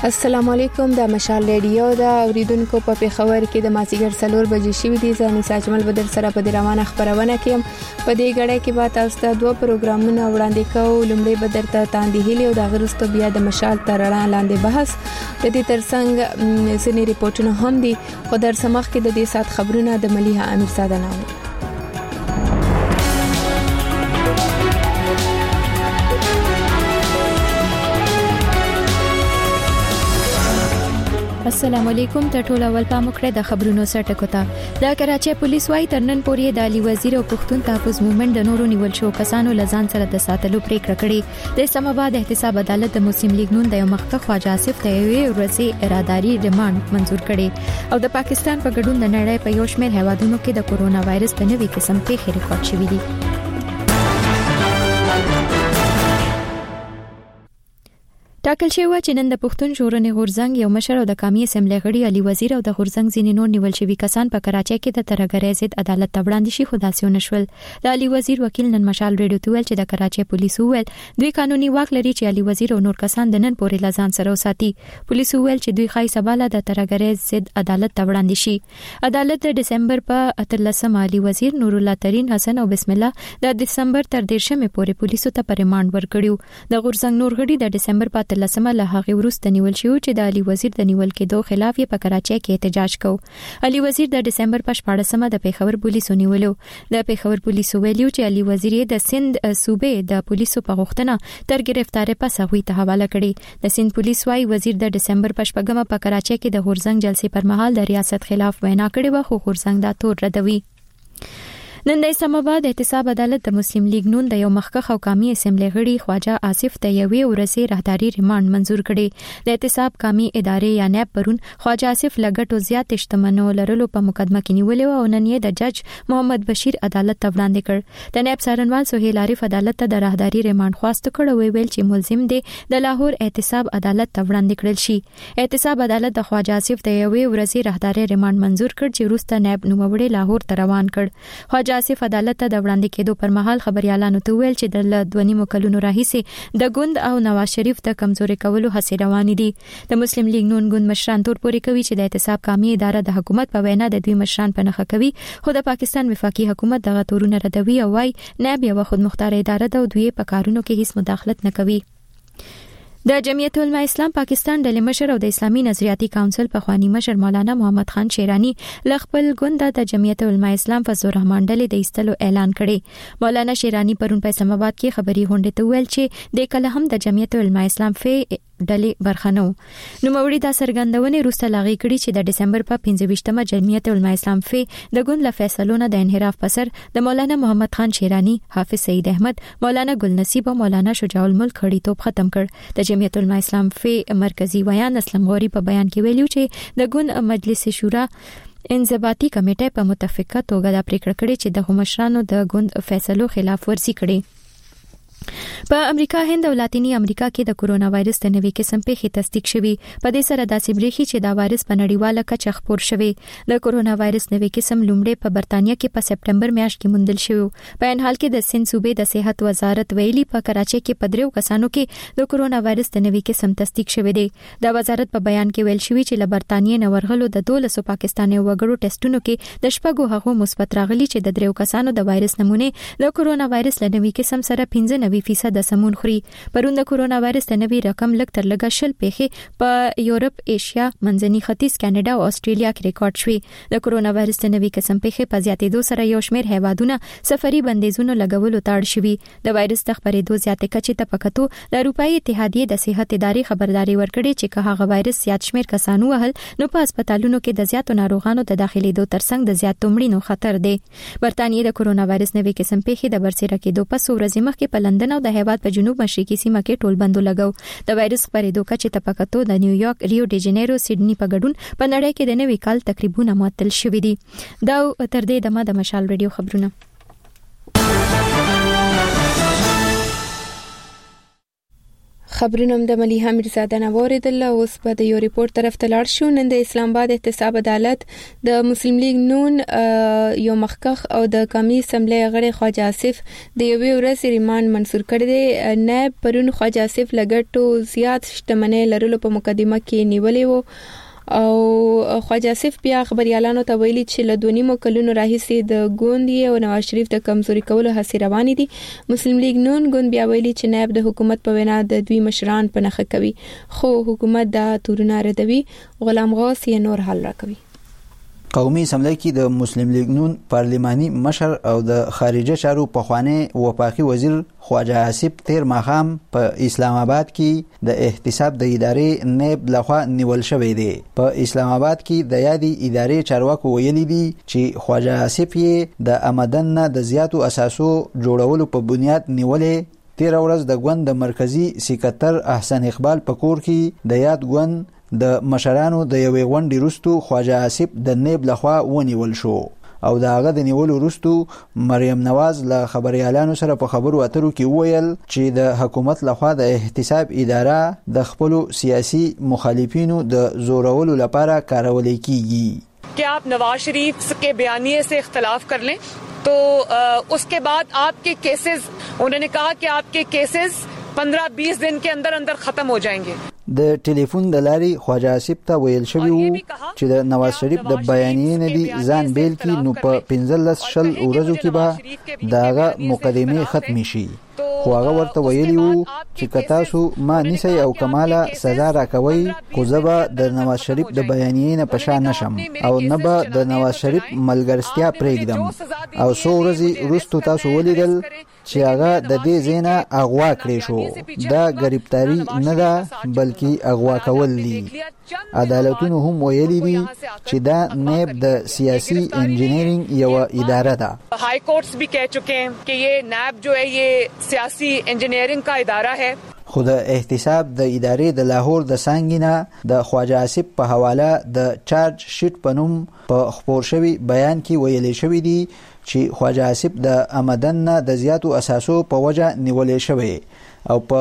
السلام علیکم د مشال ریډیو د اوریدونکو په پیښور کې د مازیګر 4 بجې شوې دي. زه نساء اجمل بدر سره په روانه خبرونه کې په دې غړې کې به تاسو ته دوه پروګرامونه وړاندې کوو. لومړی بدر ته تاندې هلي او د غرستو بیا د مشال ترړه لاندې بحث د دې ترڅنګ سني ریپورتونه هم دي. خو در سمخ کې د دې سات خبرونه د مليحه امیر ساده نامو. السلام علیکم. ته ټول اول پام وکړئ د خبرونو سرټکو ته. د کراچي پولیس وايي ترنن پورې د علي وزیر او پښتون تحفظ موومېنټ د نورو نیول شو کسانو لزان سره د ساتلو پریکړه کړې. د اسلام آباد احتساب عدالت د مسلم لیگ نون د یو مخکښ خواجه آصف ته یو ورځې اراداري ریماند منزور کړي او د پاکستان په ګډون د نړۍ په یو شمېر هیوادونو کې د کورونا وایرس د نوې قسم پیښې ریکارډ شوې دي. ټاکل شوی و چې نن د پښتون ژغورنې غورځنګ یو مشر او د قومي اسمبلی غړي علي وزیر او د غورځنګ ځینې نور نیول شوي کسان په کراچۍ کې د ترهګرۍ ضد عدالت ته وړاندې شي، خو داسې ونشول. د علي وزیر وکیل نن مشال ریډیو ته ویل چې د کراچۍ پولیسو ویل دوی قانوني واک لري چې علي وزیر او نور کسان د نن پورې لزان سره وساتي. پولیسو ویل چې دوی خای سباله د ترهګرۍ ضد عدالت ته وړاندې شي. عدالت د دسمبر په 13 علي وزیر، نور الله ترین حسن او بسم الله د دسمبر تر 13 پورې پولیسو ته پر ریماند ورکړیو. د غورځنګ نور غړي د دسمبر په 13 له هغه وروسته نیول شو چې د علي وزیر د نیول کېدو خلاف یې په کراچۍ کې احتجاج کو. علي وزیر د دسمبر په 14مه د پیښور پولیسو نیولو. د پیښور پولیسو ویلو چې علي وزیر د سند صوبې د پولیسو په غوښتنه تر گرفتاری پس هغوی ته حواله کړي. د سند پولیس وايي وزیر د دسمبر په 14مه په کراچۍ کې د غورځنګ جلسې پر مهال د ریاست خلاف وینا کړې و، خو غورځنګ دا تور ردوي. نن د اسلام آباد احتساب عدالت د مسلم لیگ نون د یو مخکښ او قومي اسمبلی غړي خواجه آصف ته یوې ورځې راهداري ریماند منزور کړي. د احتساب قومي ادارې یا نیب پرون خواجه آصف لګټو زیات شتمنو لرلو په مقدمه کې نیولې و او نن یې د جج محمد بشیر عدالت ته وړاندې کړ. د نیب څارنوال سهیل عارف عدالت ته د راهداري ریماند خواست کړ او ویل چې ملزم دی د لاهور احتساب عدالت ته وړاندې کړل شي. احتساب عدالت د خواجه آصف ته یوې ورځې راهداري ریماند منزور کړ چې وروسته نیب نوموړی لاهور ته روان کړ. خواجه آصف عدالت ته د وړاندې کېدو پر مهال خبريالانو ته ویل چې د 2.5 کلونو راهیسې د ګوند او نواز شریف د کمزوري کولو هڅې روانې دي. د مسلم لیگ نون ګوند مشران تور پورې کوي چې د احتساب قومي اداره د حکومت په وینا د دوی مشران په نخښه کوي، خو د پاکستان وفاقي حکومت دغه تورونه ردوي او وايي نائب یو خودمختار اداره ده او دوی په کارونو کې هیڅ مداخلت نه کوي. د جمعیت العلماء اسلام پاکستان ډلې مشر او د اسلامي نظریاتي کونسل په خوانی مشر مولانا محمد خان شیرانی ل خپل ګوند د جمعیت العلماء اسلام فضل الرحمن ډلې د ایستلو اعلان کړي. مولانا شیرانی پرون په اسلام آباد کې خبري غونډه ته ویل چې د کله هم د جمعیت العلماء اسلام ډلې برخنو. نوموړي دا څرګندونه روسته لاغي کړي چې د دسمبر په 25مه جمعیت العلماء اسلام د ګوند له فیصلونو د انحراف په سر د مولانا محمد خان شیرانی، حافظ سعید احمد، مولانا ګل نصیب او مولانا شجاع الملک غړیتوب ختم کړ. د جمعیت العلماء اسلام مرکزی ویان اسلام غوري په بیان کې ویلو چې د ګوند مجلس شورا انضباطي کمیټه په متفقه توګه دا پریکړه کړې چې د مشرانو د ګوند فیصلو خلاف ورزي کړي. په امریکا، هند او لاتینی امریکا کې د کورونا وایرس د نوې قسم پیښې تصدیق شوي. په دې سره داسې بریښي چې دا وایرس په نړیواله کچه خپور شوی. د کورونا وایرس نوې قسم لومړی په برتانیا کې په سپټمبر میاشت کې موندل شوی. په ان حال کې د سند صوبې د صحت وزارت ویلي په کراچۍ کې په 3 کسانو کې د کورونا وایرس د نوې قسم تصدیق شوی دی. د وزارت په بیان کې ویل شوی چې له برتانیې نه ورغلو د 12 پاکستاني وګړو ټیسټونو کې د شپږو هغو مثبت راغلي چې د 3 کسانو د وایرس نمونه د کورونا وایرس له نوې قسم سره 95% د سمون خوري. پرون د کورونا وایرس د نوې رقم لږ تر لږه 10 پیښې په یورپ، ایشیا، منځني ختیځ، کاناډا او استرالیا کې ریکارډ شوې. د کورونا وایرس د نوې قسم پیښې په زیاتېدو سره یو شمېر هیوادونه سفري بندیزونو لګولو ته اړ شوي. د وایرس د خپرېدو زیاتې کچې ته پکتو د اروپאי اتحادیې د صحت ادارې خبرداري ورکړې چې که هغه وایرس زیات شمېر کسانو وهل نو په هسپتالونو کې د زیاتو ناروغانو د داخليدو ترڅنګ د زیاتو مړینو خطر دی. برتانیې د کورونا وایرس نوې قسم پیښې د برسېره کېدو پس ورځې مخکې په لندن او د هیواد په جنوب مشرقي سیمه کې ټول بندو لګاو. د وایرس خپرېدو کچې ته پکتو د نیویارک، ریو ډی جنیرو، سیډني په ګډون په نړۍ کې د نوي کال تقریبونه معطل شوي دي. دا تر دې دمه د مشال ریډیو خبرونه. خبرونه د مليحه میرزاده نووریدل. اوس په د یو ریپورت طرف ته لاړ شو. نن د اسلام آباد احتساب عدالت د مسلم لیگ نون یو مخکخ او د قومي اسمبلی غړي خواجه آصف د یوې ورځې ریماند منسور کړی دی. نائب پرون خواجه آصف لګټو زیات شتمنۍ لرلو په مقدمه کې نیولې وو او خواجه آصف بیا خبريالانو ته ویلي چې له 2.5 کلونو راهیسې د ګوندي او نواز شریف د کمزوري کولو هڅې روانې دي. مسلم لیگ نون ګوند بیا ویلي چې نائب د حکومت په وینا د دوی مشران په نخښه کوي خو حکومت دا تورونه ردوي. غلام غوث یې نور حل راکوي. قومي اسمبلی کې د مسلم لیگ نون پارلماني مشر او د خارجه چارو پخوانی وفاقي وزیر خواجه آصف تیر ماښام په اسلام آباد کې د احتساب د ادارې نائب لخوا نیول شوی دی. په اسلام آباد کې د یادې ادارې چارواکو ویلي دي چې خواجه آصف یې د آمدن نه د زیاتو اساسو جوړولو په بنیاد نیولې. تیر ورځ د ګوند د مرکزی سکرټر احسن اقبال په کور کې د یاد ګوند د مشرانو د یوې غونډې وروسته خواجه آصف د نائب لخوا ونیول شو او د هغه د نیولو وروسته مریم نواز له خبريالانو سره په خبرو اترو کې وویل چې د حکومت لخوا د احتساب اداره د خپل سیاسي مخالفینو د زورولو لپاره کارول کیږي. कि आप नवाज शरीफ के बयानिए से इख्तलाफ कर लें तो उसके बाद आपके केसेस, उन्होंने कहा कि आपके केसेस 15-20 दिन के अंदर अंदर खत्म हो जाएंगे. د ټلیفون د لارې خواجه آصف ته ویل شوی وو چې د نواز شریف د بیانیې نه دي ځان بیل کی نو په 15 ورځو کې به داغه مقدمه ختم شي. خو هغه ورته ویلی وو چې کتاسو ما نیسي او کماله سزا راکوي خو زبا د نواز شریف د بیانیې نه پشا نشم او نه به د نواز شریف ملګرستیا پرېږدم. او څو ورځې وروسته تاسو ولیدل چې هغه د دې زینا اغوا کړی شو. دا غریبتاری نه ده بلکې اغوا کول دي. عدالتونو هم ویلي دي چې دا نائب د سیاسي انجینیرینګ یو اداره ده. हाई कोर्ट्स भी कह चुके हैं कि ये नैब जो है ये सियासी इंजीनियरिंग का इदारा है. خو د احتساب د ادارې د لاهور د سانګینا د خواجه آصف په حواله د چارج شیټ په نوم په خبر شوی بیان کې ویل شوی دی چې خواجه آصف د آمدن نه د زیاتو اساسو په وجه نیولې شوی او په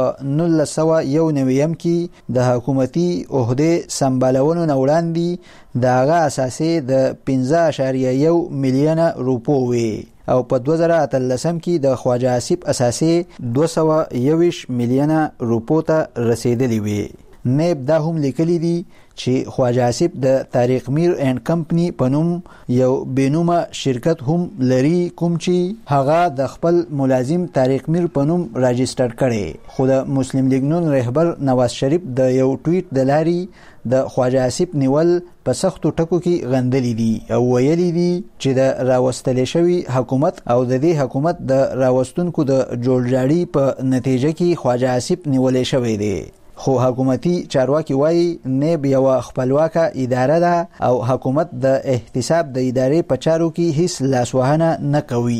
1991 کې د حکومتي عہده سمبالولو نه وړاندې دغه اساسي د 15.1 میلیون روپو وي او په 2013 کې د خواجه آصف اساسي 221 میلیون روپو ته رسیدلی وي. نائب دا هم لیکلی دی چې خواجه آصف د طارق میر اینڈ کمپنی په نوم یو بینومه شرکت هم لري کوم چې هغه د خپل ملازم طارق میر په نوم راجستر کړي. خو د مسلم لیگ نون رهبر نواز شریف د یو ټویټ د لارې د خواجه آصف نیول په سختو ټکو کې غندلی دي او ویلي دي چې د راوستل شوی حکومت او د دې حکومت د راوستونکو د جوړجاړي په نتیجه کې خواجه آصف نیولې شوی دی. خو حکومتي چارواکي وایي نائب یو خپلواکه اداره ده او حکومت د احتساب د ادارې په چارو کې هیڅ لاسوهنه نه کوي.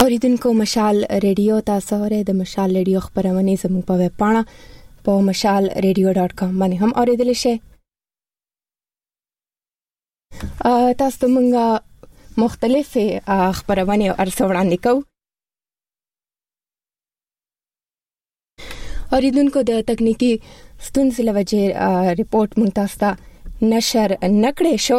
اوریدونکو مشال ریډیو تاسو اورئ د مشال ریډیو خبرونه زموږ په ویب پاڼه په mashalradio.com باندې هم اوریدل شئ. تاسو موږ مختلفه خبرونه ارسوړاندې کوو. اوریدونکو د تکنیکی ستونزې له وجې ریپورت مونږ تاسو ته نشر نکړې شو.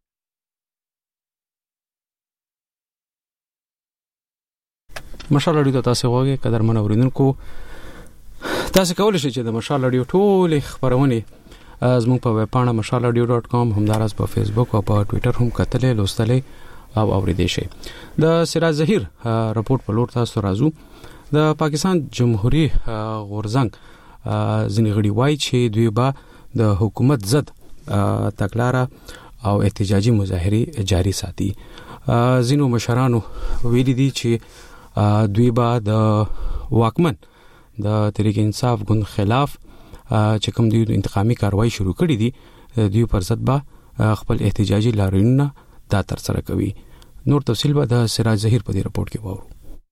مشال رادیو تاسو غوږی قدرمن اوریدونکو تاسو کولای شئ چې د مشال رادیو ټول خبرونه زموږ په ویب پاڼه mashalradio.com همدارس په فیسبوک او په ټوئیټر هم کتلې لوستلې او اوریدې شئ. د سراج ظهیر رپورت په لور تاسو راځو. د پاکستان جمهوریت غورزنګ ځینې غړي وایي چې دوی به د حکومت ضد تګلارې او احتجاجي مظاهرې جاري ساتي. ځینو مشرانو ویلي دي چې دوی به د واکمن د تحریک انصاف ګوند خلاف چې کوم دوی انتقامي کاروایی شروع کړې دي دوی پر ضد به خپل احتجاجي لاریونونه دا تر سره کوي. نور تفصیل به د سراج ظهیر په دې رپورت کې وورو.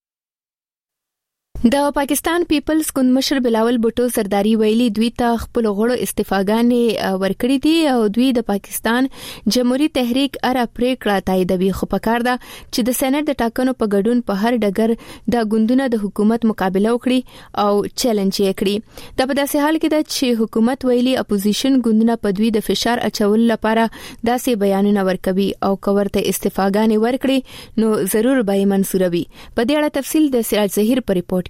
د پاکستان پیپلز ګوند مشر بلاول بوټو سرداری ویلي دوی ته خپل غړو استعفاګانې ورکړې دي او دوی د پاکستان جمهوریت تحریک اره پریکړه تاییدوي. خو پکار ده چې د سېنات د ټاکنو په ګډون په هر ډګر د ګوندونو د حکومت مقابله وکړي او چیلنج یې کړي. دا په داسې حال کې ده چې حکومت ویلي اپوزیشن ګوندونه په دوی د فشار اچولو لپاره داسې بیانونه ورکوي او کورته استعفاګانې ورکړي نو ضرور به یې منسوروي. په دې اړه تفصیل د سراج ظهیر په ریپورت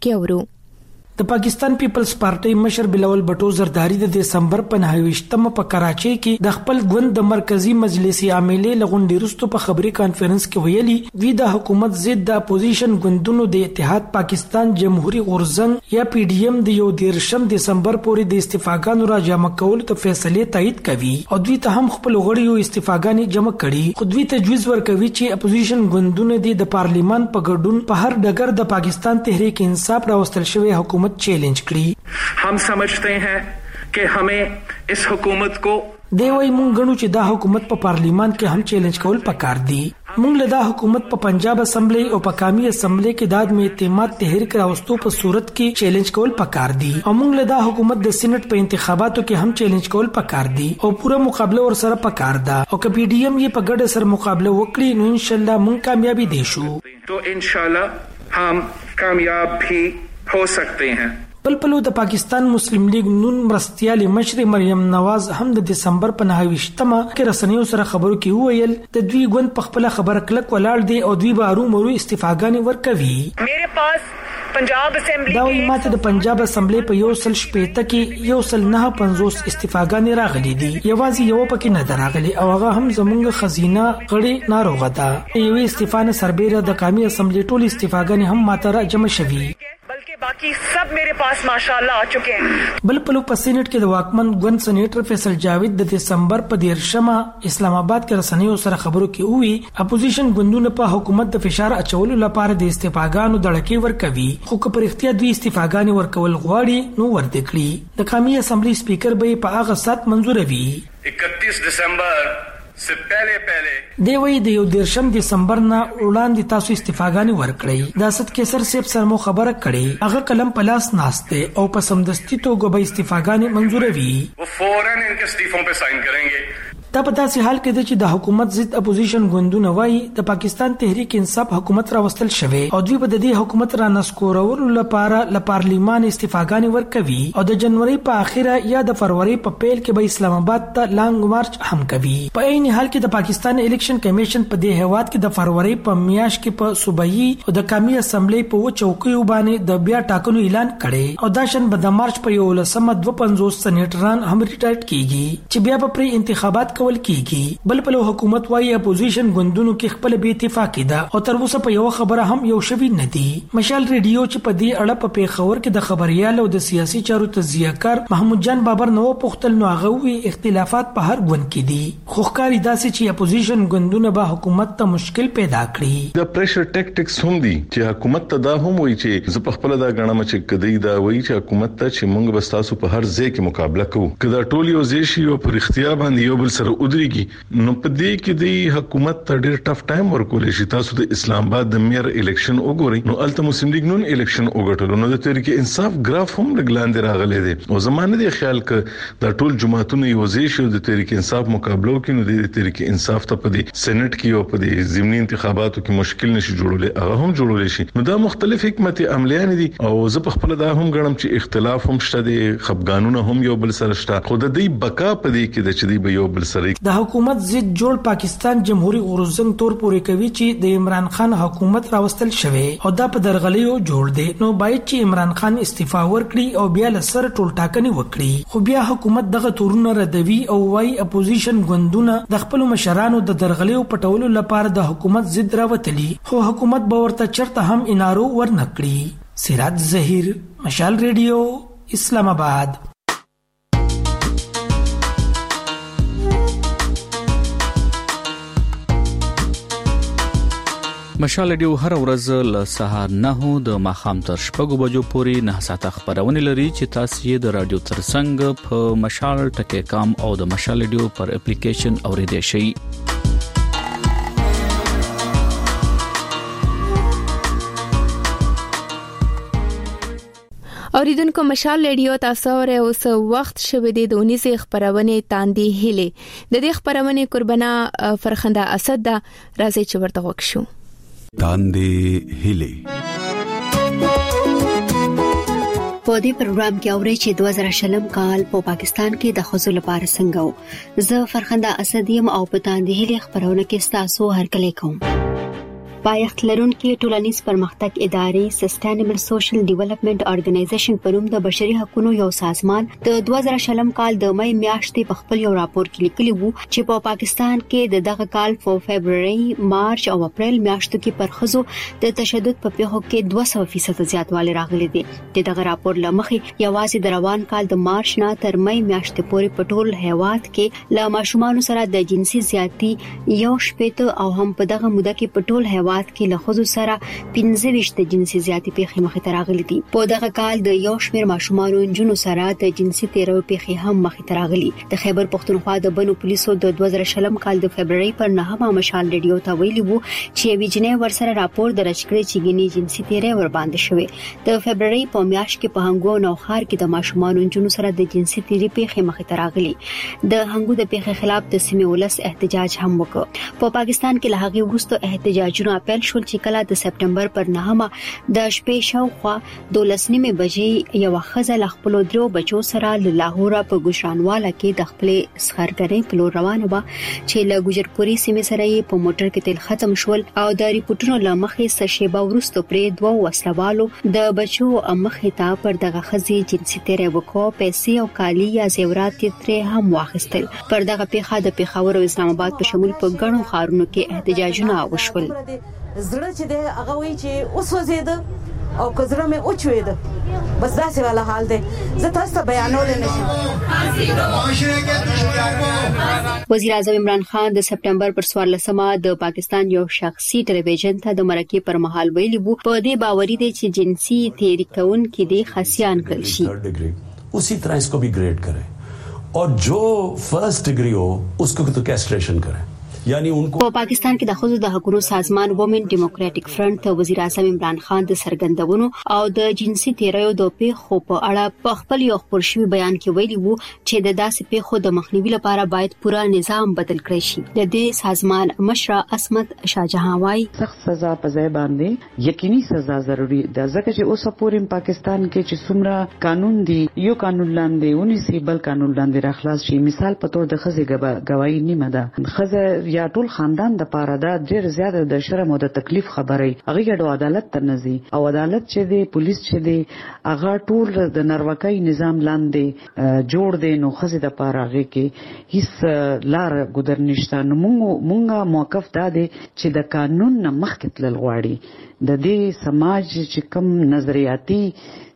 د پاکستان پیپلز پارټي مشر بلاول بټو زرداری د دسمبر په 29مه په کراچۍ کې د خپل ګوند د مرکزی مجلس عاملې لغونډې وروسته په خبري کانفرنس کې ویلي دوی د حکومت ضد د اپوزیشن ګوندونو د اتحاد پاکستان جمهوریت غورزنګ یا پی ډی ایم د 13 دسمبر پورې د استعفاګانو را جمع کولو ته فیصله تایید کوي او دوی ته هم خپل غړي استعفاګانې جمع کړي. خو دوی تجویز ورکوي چې اپوزیشن ګوندونه د پارلیمان په ګډون په هر ډګر د پاکستان تحریک انصاف راوستل شوی حکومت چیلنج کړي. हम समझते हैं कि हमें इस हुकूमत को دی وای مونږ غنو چې دا حکومت په پارلیمان کې هم چیلنج کول پکار دي. مونږ له دا حکومت په پنجاب اسمبلی او په قومي اسمبلی کې داد می اعتماد تحریک راوستو په صورت کې چیلنج کول پکار دي او مونږ له دا حکومت د سېنات په انتخاباتو کې هم چیلنج کول پکار دي او پوره مقابله ور سره پکار ده او که پی ډی ایم یې په ګډ سره مقابله وکړي نو ان شاء الله مونږ کامیابی دي شو. तो इंशाल्लाह हम कामयाब भी हो सकते हैं. بلپلو د پاکستان مسلم لیگ نون مرستیال مشر مریم نواز هم د دسمبر په 29مه کې رسنیو سره خبرو کې وویل د دوی ګوند په خپل خبره کلک ولاړ دی او دوی به ارومرو استعفاګانې ورکوي. میرے پاس پنجاب اسمبلی دا وی ماته د پنجاب اسمبلی په 160 کې 159 استعفاګانې راغلي دي. یوازې یو پکې نه دراغلي او هغه هم زمونږ خزینه غړي ناروغه ده. یوې استعفانه سربېره د قومي اسمبلی ټول استعفاګانې هم ماته را جمع شوي बल्कि बाकी सब मेरे पास माशाल्लाह आ चुके हैं. بلپلو په سېنات کې د واکمن ګوند سېنیټر فیصل جاوید د دسمبر په 13مه اسلام آباد کې رسنیو سره خبرو کې وی اپوزیشن ګوندونه په حکومت د فشار اچولو لپاره د استعفاګانو دړکې ورکوي خو که پر اختیار دوی استعفاګانې ورکول غواړي نو ورته کړي. د قومي اسمبلی سپیکر به په هغه سات منزوروي. 31 دسمبر से पहले دی وی د 13 دسمبر نه وړاندې تاسو استعفاګانې ورکړئ. د اسد کیسر صاحب سره مو خبره کړې هغه قلم پلاس ناشته او په سمدستي توګه به استعفاګانې منزوروي. वो फौरन इनके इस्तीफों पे साइन करेंगे. دا په داسې حال کې چې د حکومت ضد اپوزیشن ګوندونه وایي د پاکستان تحریک انصاف حکومت راوستل شوی او دوی په دې حکومت را نسکورولو لپاره ل پارلیمان استعفاګانې ورکوي او د جنوري په اخره یا د فروری په پیل کې به اسلام آباد ته لانګ مارچ هم کوي. په عین حال کې د پاکستان الیکشن کمیشن په دې هواد کې د فروری په میاشت کې په صوبایي او د قومي اسمبلی په چوکیو باندې د بیا ټاکنو اعلان کړي او دا شن به د مارچ په 11 سېنیټران هم ریټایرډ کیږي چې بیا په پری انتخابات کیږي. بلپلو حکومت وايي اپوزیشن ګوندونو کې خپل بې اتفاقي ده او تر اوسه په یو خبره هم یو شوی نه دی. مشال ریډیو چې په دې اړه په پیښور کې د خبريال او د سیاسي چارو تجزیه‌کار محمود جان بابر نو پختل نو غوي اختلافات په هر ګوند کې دي. خوخکاری داسې چې اپوزیشن ګوندونه به حکومت ته مشکل پیدا کړي. د پریشر ټیکټکس هم دي چې حکومت ته دا هم وایي چې ز په خپل دا غنمه چې کدی دا وایي چې حکومت ته چې موږ به تاسو په هر ځای کې مقابله کوو. کدا ټول یو ځای شي او پر اختیار باندې یو بل سره ودرېږي نو په دې کې د حکومت ته ډېر ټف ټایم ورکول شي. تاسو د اسلام آباد د میر الیکشن وګورئ نو الته مسلم لیگ نون الیکشن وګټلو نو د تحریک انصاف ګراف هم لګلاندې راغلی دی او زمانه دی خیال ک د ټول جماعتونو یوځای شو د تحریک انصاف مقابله کوي نو د تحریک انصاف ته په دې سېنات کې او په دې ضمني انتخاباتو کې مشکل نشي جوړولای هغه هم جوړول شي. نو دا مختلف حکمت عملیان دي او زه په خپل دا هم غواړم چې اختلاف هم شته دي خپګانونه هم یو بل سره شته خو د دې بقا په دې کې د چې دی به یو بل سره د حکومت ضد جوړ پاکستان جمهوریت غورځنګ تور پورې کوي چې د عمران خان حکومت راوستل شوی او دا په درغلیو جوړ دی نو باید چې عمران خان استعفا ورکړي او بیا لسر ټول ټاکنې وکړي خو بیا حکومت دغه تورونه ردوي او وايي اپوزیشن ګوندونه د خپل مشرانو د درغلیو پټولو لپاره د حکومت ضد راوتلي خو حکومت به ورته چرته هم انارو ورنکړي. سراج ظهیر مشال ریډیو اسلام آباد. مشال ریډیو هر ورځ له سهار 9 د ماښام تر 6 بجو پورې 9 ساعته خبرونه لري چې تاسو یې د رادیو ترڅنګ په مشال ټکی کام او د مشال ریډیو پر اپلیکیشن اوریدئ شئ. اوریدونکو مشال ریډیو تاسو ورته اوس وخت شوه د 19 خبرونه تاندې هله د دې خبرونه قربانا فرخنده اسد دا راځي چې ورته وښو تاندې هله. په دې پروګرام کې اوري چې 2020 کال په پاکستان کې د خزو لپاره څنګه و. زه فرخنده اسد یم او په تاندې هله خبرونه کې تاسو هرکلی کوم. پایښت لرونکي ټولنیز پرمختګ ادارې سسټینبل سوشل ډیولپمنٹ ارګنایزیشن په نوم د بشري حقوقو یو سازمان د 2020 کال د مې میاشتې په خپل یو راپور کې لیکلی وو چې په پاکستان کې د دغه کال په فبرवरी، مارچ او اپریل میاشتو کې پر خزو د تشدد په پیښو کې 200% زیاتوالی راغلی دی. دغه راپور لمخې یوازې د روان کال د مارچ نه تر مې میاشتې پورې په ټول هیواد کې له ماشومان سره د جنسي زیاتی یو شپېته او هم په دغه موده کې په ټول هیواد کې له خزو سره 15 د جنسي زیاتی پیښې مخې ته راغلي دي. په دغه کال د یو شمېر ماشومان او جنونو سره د جنسي تیرو پیښې هم مخې ته راغلي. د خیبر پختونخوا د بنو پولیسو د 2020 کال د فبرवरी پر 9 مشال ریډیو ته ویلي وو چې ویجنې ورسره راپور درج کړی چې ګني جنسي تیرې ور باندې شوې. د فبرवरी په میاشت کې په هنګو او نوخار کې د ماشومان او جنونو سره د جنسي تیرې پیښې مخې ته راغلي. د هنګو د پیښې خلاف د سیمې ولس احتجاج هم وکړ. په پاکستان کې له هغه وروسته احتجاجونه اپریل شول چې کله د سپټمبر پر 9 د شپې شاوخوا 12:30 بجې یو خزه ل خپل درو بچو سره له لاهور په ګوشرانواله کې د خپل سخرګنې په لور روانه و چې له ګجرپوري سیمې سره په موټر کې تل ختم شول او د ریپورتونو لمخې سشيبه ورستو پرې دوه وسلوالو د بچو مخې ته پر دغه خزي جنسي تیرې وکړو پیسې او کالی یا زیورات ترې هم واخیستل. پر دغه پیښه د پیښور او اسلام آباد په شمول په غنو خارونو کې احتجاجونه وشول. زړه چې ده هغه وی چې اوس وزیده او کزړه مې اوچويده بس دا څه والا حال ده زه تاسو ته بیانول نشم. وزیر اعظم عمران خان د سپټمبر پر 14 د پاکستان یو شخصي ټلویزیون ته د مرکې پر مهال ویلي وو په دې باوري دي چې جنسي تیری کون کې د خاصیان کړل شي उसी तरह इसको भी ग्रेड करें और जो फर्स्ट डिग्री हो उसको तो कैस्ट्रेशन करें. په پاکستان کې د خزو د حقوقو سازمان وومن ډیموکراټک فرنٹ ته وزیر اعظم عمران خان د سرګندونو او د جنسي تیریو د پیښو په اړه په خپل یو خبر شوی بیان کې ویلي وو چې د داسې پیښو د مخنیوي لپاره باید پورا نظام بدل کړی شي. د دې سازمان مشر اسمت شاهجهان وايي سخت سزا په ځای باندې یقیني سزا ضروری ده ځکه چې اوس پورې پاکستان کې چې څومره قانون دی یو قانون لاندې ونی سی بل قانون لاندې راخلاص شي. مثال په تور د خزي گواہی نیمه ده خزه یا ټول خاندان د پاره دا ډیر زیاته د شرم او د تکلیف خبره هغه د عدالت تر نزي او عدالت چې دی پولیس چې دی هغه ټول د نروکای نظام لاندې جوړ دی نو خزه د پاره هغه کې هیڅ لار ګذر نشته. نو مونږه موقف دا دی چې د قانون نه مخکې تل غواړي د دې سماج چې کوم نظریاتي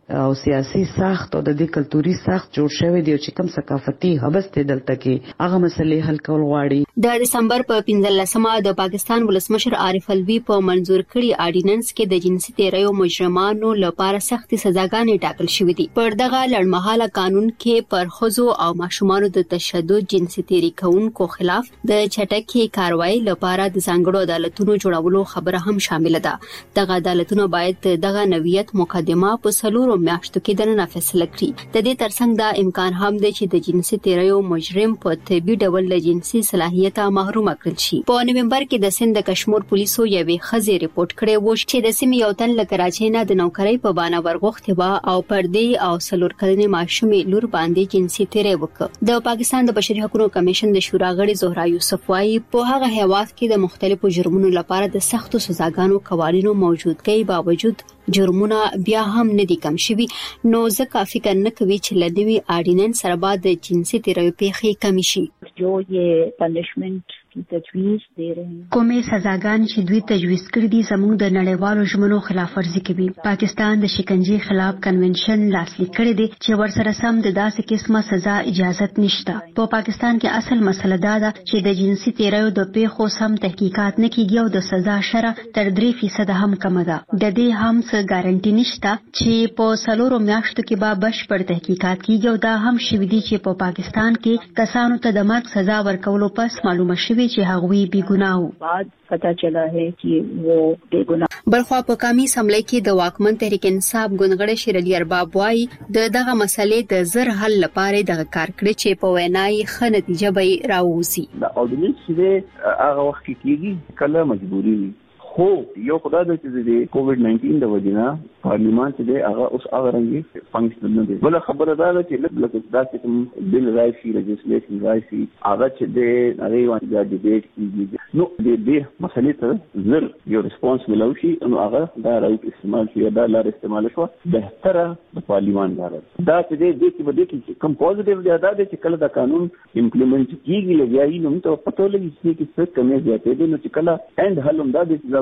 او سیاسي ساخت او د دې کلتوري ساخت جوړ شوی دی چې کوم ثقافتي حبس ته دلته کې هغه مسلې حل کول غواړي. د دسمبر په 15مه د پاکستان ولسمشر عارف الوی په منزور کړي آرډیننس کې د جنسي تیریو مجرمانو لپاره سخت سزاګانې ټاکل شوې دي. پر دغه لړمحاله قانون کې پر ښځو او ماشومانو د تشدد جنسي تیری کوونکو خلاف د چټکې کاروایی لپاره د ځانګړو عدالتونو جوړولو خبره هم شامل ده. دغه عدالتونه باید دغه نوعیت مقدمه په 4 میاشتو کې دننه فیصله کړي. د دې ترڅنګ دا امکان هم دی چې د جنسي تیریو مجرم په طبي ډول له جنسي صلاحیت محروم کړل شي. په نومبر کې د سند کشمیر پولیسو یوې خزې ریپورت کړی و چې د سیمې یو تن له کراچۍ نه د نوکرۍ په بانه ورغوښتي و او پر دې او 4 کلنې ماشومې لور باندې جنسي تیری وکړ. د پاکستان د بشري حقوقو کمیشن د شورا غړي زهرا یوسف وايي په هغه هیواد کې د مختلفو جرمونو لپاره د سختو سزاګانو قوانینو موجودګۍ باوجود جرمونه بیا هم نه دي کم شوي، نو ځکه فکر نه کوي چې لدوی آرډیننس سره بعد د جنسي تیریو پیښې کم شي. جو یہ پنشمنٹ کی تجویز دے رہے ہیں کومې سزاګان چې دوی تجویز کړې دي زموږ د نړیوالو ژمنو خلاف ورزي کوي. پاکستان د شکنجې خلاف کنونشن لاسلیک کړی دی چې ورسره سم د داسې قسمه سزا اجازت نشته. په پاکستان کې اصل مسله دا ده چې د جنسي تیریو د پیښو سم تحقیقات نه کیږي او د سزا شرح تر 3% هم کم ده. د دې هم ګارانټي نشته چې په 4 میاشتو کې به بشپړ تحقیقات کیږي او دا هم شوي دي چې په پاکستان کې کسانو ته د مرګ سزا ورکولو پس معلومه شوي چې هغوی بې ګناه وو. بعد پتا چلا ہے کہ وہ بے گناہ. بلخوا په قومي اسمبلی کې د واکمن تحریک انصاف ګوندغړی شیر علي ارباب وايي دغه مسلې د زر حل لپاره دغه کار کړی چې په وینای ښه نتیجه به راوځي. د اورډیننس چې هغه وخت کې کله مجبوري وي خو یو خدای د چې د کووډ 19 د وجنه پارلیمان چې هغه اوس هغه رنګي فنکشن نه دی. بل خبره دا ده چې لکه داسې کوم بل رایشي لیجسلیشن رایشي هغه چې د هغه باندې د ډیبیټ کیږي نو د دې مسلې ته زر یو ریسپانس ملوشي نو هغه دا راوت استعمال شي دا لار استعمال شو بهتره د پارلیمان لار دا چې د دې کې بده کې کوم پوزټیو دی دا چې کله دا قانون امپلیمنٹ کیږي لګیایي نو ته پته لګي چې څه کمی زیاتې دي نو چې کله اند حلم دا د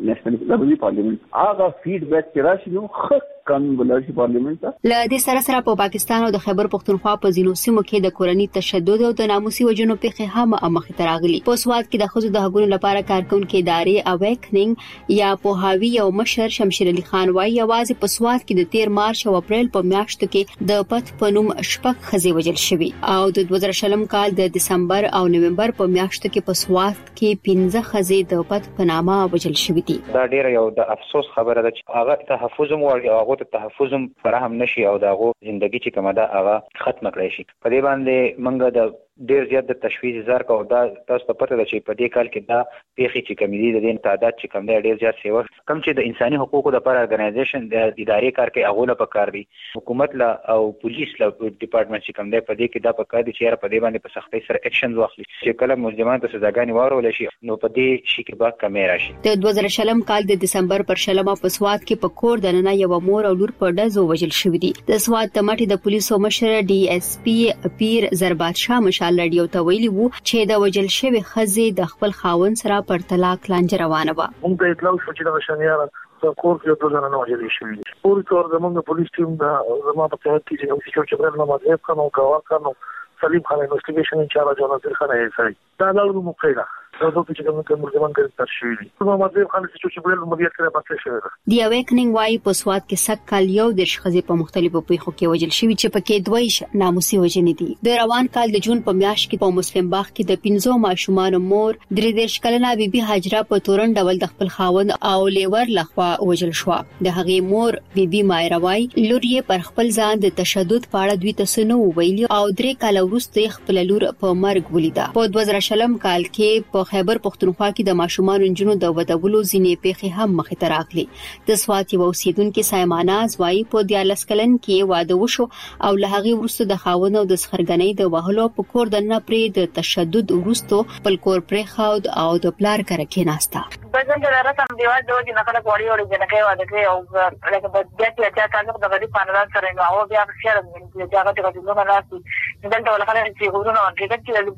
نېشنل پارلیمنت هغه فیډبیک چې راشي نو خط قانون بلارشي پارلیمنت ته. ل دې سره په پاکستان او د خیبر پختونخوا په ځینو سیمو کې د کورنۍ تشدد او د ناموسي وجنو پیښې هم مخې ته راغلي. په سواد کې د ښځو د حقوقو لپاره کارکونکو ادارې اویکنینګ یا پوهاوی او مشر شمشیر علي خان وايي یوازې په سواد کې د 13 مارچ او اپریل په میاشتو کې د پت پنوم شپږ ښځې وژل شوي او د 2000 کال د دسمبر او نومبر په میاشتو کې په سواد کې 15 ښځې د پت پنامه وژل شوي دي. دا ډیره یو د افسوس خبره ده چې هغه تحفظ مو او ته تحفظ فراهم نشي او داغه ژوندۍ چې کومه ده هغه ختم کړی شي. په دې باندې منګه د ډیر زیات د تشویش زار کو دا تاسو ته پته ده چې په دې کال کې دا پیښې چې کمی دي د دې تعداد چې کم دی ډیر زیات سیوا کم چې د انساني حقوقو لپاره ارګنایزیشن د ادارې کار کوي هغه په کار دي حکومت لا او پولیس لا ډپارټمنټ چې کم دی په دې کې دا په کار دي چې په دې باندې په سختۍ سره اکشن واخلي چې کله مجرمان ته سزاګانې ورول شي نو په دې شي کې با کمی راشي. د 2000 کال د دسمبر پر شلمه په سواد کې په کور دننه یو مور او لور په ډزو وژل شوې دي. د سواد تمټي د پولیسو مشر ډي اس پی پیر زربات شاه مشال رادیو ته ویلي وو چې د وژل شوی خزې د خپل خاوند سره پر طلاق لانجه روانه و. موږ ته اطلاع شو چې د شنیار په کور کې دوه ځله وژل شوي دي. پوری تور زموږ پولیس ټیم د زما په تحت کې چې بل نه ماده کانو کاوه کانو سلیم خان انویسټیګیشن انچارج او ناصر خان ایسای دا له موقعه دا چې کوم مرجمان ګرفتار شوی دي. نو ماده خان چې بل مدیریت کړه پاتې شوی ده. دی اویکنینګ وايي په سواد کې سک کال یو د شخصي په مختلفو پیښو کې وژل شوی چې پکې دوی ناموسي وژنې دي. د روان کال د جون په میاشت کې په مسلم باغ کې د 15 ماشومان مور درې کلنه بیبي حاجره په تورن ډول د خپل خاوند او لیور لخوا وژل شو. د هغې مور بیبي مایروای لور یې پر خپل ځان د تشدد په اړه دوی ته سنو ویلي او 3 کال وروسته خپل لور په مرګ ولیدا. په 2000 کال کې په خیبر پختونخوا کې د ماشومان انجونو د ودولو ځینې پیښې هم مخې ته راغلي. د سوات یو اوسیدونکو سایمانه زوی په 14 کلن کې واده وشو او له هغې وروسته د خاوند او د سخرګنۍ د وهلو په کور د نه پرې د تشدد وروسته خپل کور پرې خاود او د پلار کره کېناسته. بزن د رسم دیوال د وجه نه کله کوړی وړي جنکه واده کوي او لکه د دې چې تاسو د غریب پانران سره نو او بیا خیر د هغه د غوښتنو نه راځي دلته ولخره چې ورونه ورکړي چې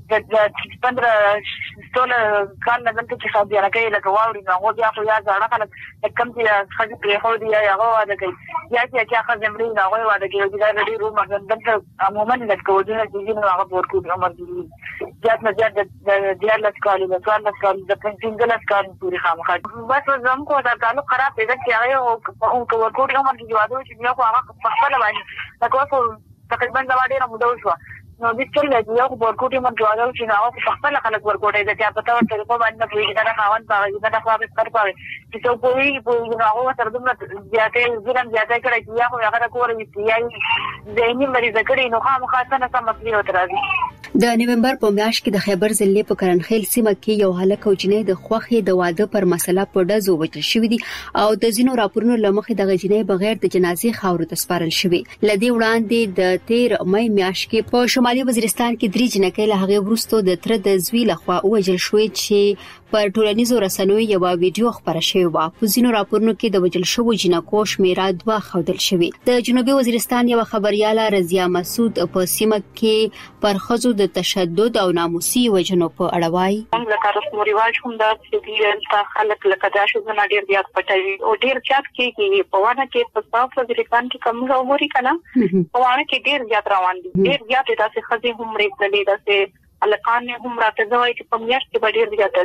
15 کال نه دلته چې خبره راکې لکه واوري نو هغه بیا خو یا ځاړه خلک کم چې خځې پرې خو دی یا هغه واده کوي یا چې هغه زمري نه هغه واده کوي چې دا لري روم دلته عموما لکه وجه چې نو هغه ورکو عمر دي زیات نه زیات د دیارلس کال د 14 کال د 15 کال پوری خامخا بس زم کو دا تعلق خراب دی چې هغه او ورکو عمر دي واده چې نو هغه په خپل باندې تاسو تقریبا دا ډیره موده شو نو د څل دی یو ورکوټي مونږ جوړاو چې نو په خپل خلک ورکوټي د چا پتا ورته په باندې په دې نه خاون پاوي دا خو به تر پاوي چې څو په نو هغه سره دومره زیاتې ځان زیاتې کړی چې هغه هغه کورې یې ځینې مریض کړي نو خامخا نه سم مسلې وتر راځي د نومبر په میاشت کې د خیبر ضلع په کرنخیل سیمه کې یو هلک او جنۍ د خوخي د واده پر مسله په ډزو وچل شوې دي او د زینو راپورونو لمخې د جنۍ بغیر د جنازې خاورو ته سپارل شوې لدی وړاندې د 13 مې میاشت کې په شمالي وزیرستان کې درې جنکې له هغه وروسته د تر د زوی لخوا وجل شوې چې پر ټولنیزو رسنیو یو ویډیو خبره شوی و په زینو راپورونو کې د وجل شوو جنکو شمیره 2 خودل شوی د جنوبي وزیرستان یو خبرياله رضیا مسعود په سیمه کې پر خزو د تشدد او ناموسي وجنو په اړه وایي موږ لکه رسمو رواج هم دا چې خلک لکه دا شو نه ډیر زیات پټوي او ډیر زیات کې په وانه کې په صاف وزیرستان کې کوم عمرې کنه په وانه کې ډیر زیات روان دي ډیر زیات تاسو خزي هم ریځلې تاسو الکان نه هم راته ځوي چې په میاشت کې ډیر زیات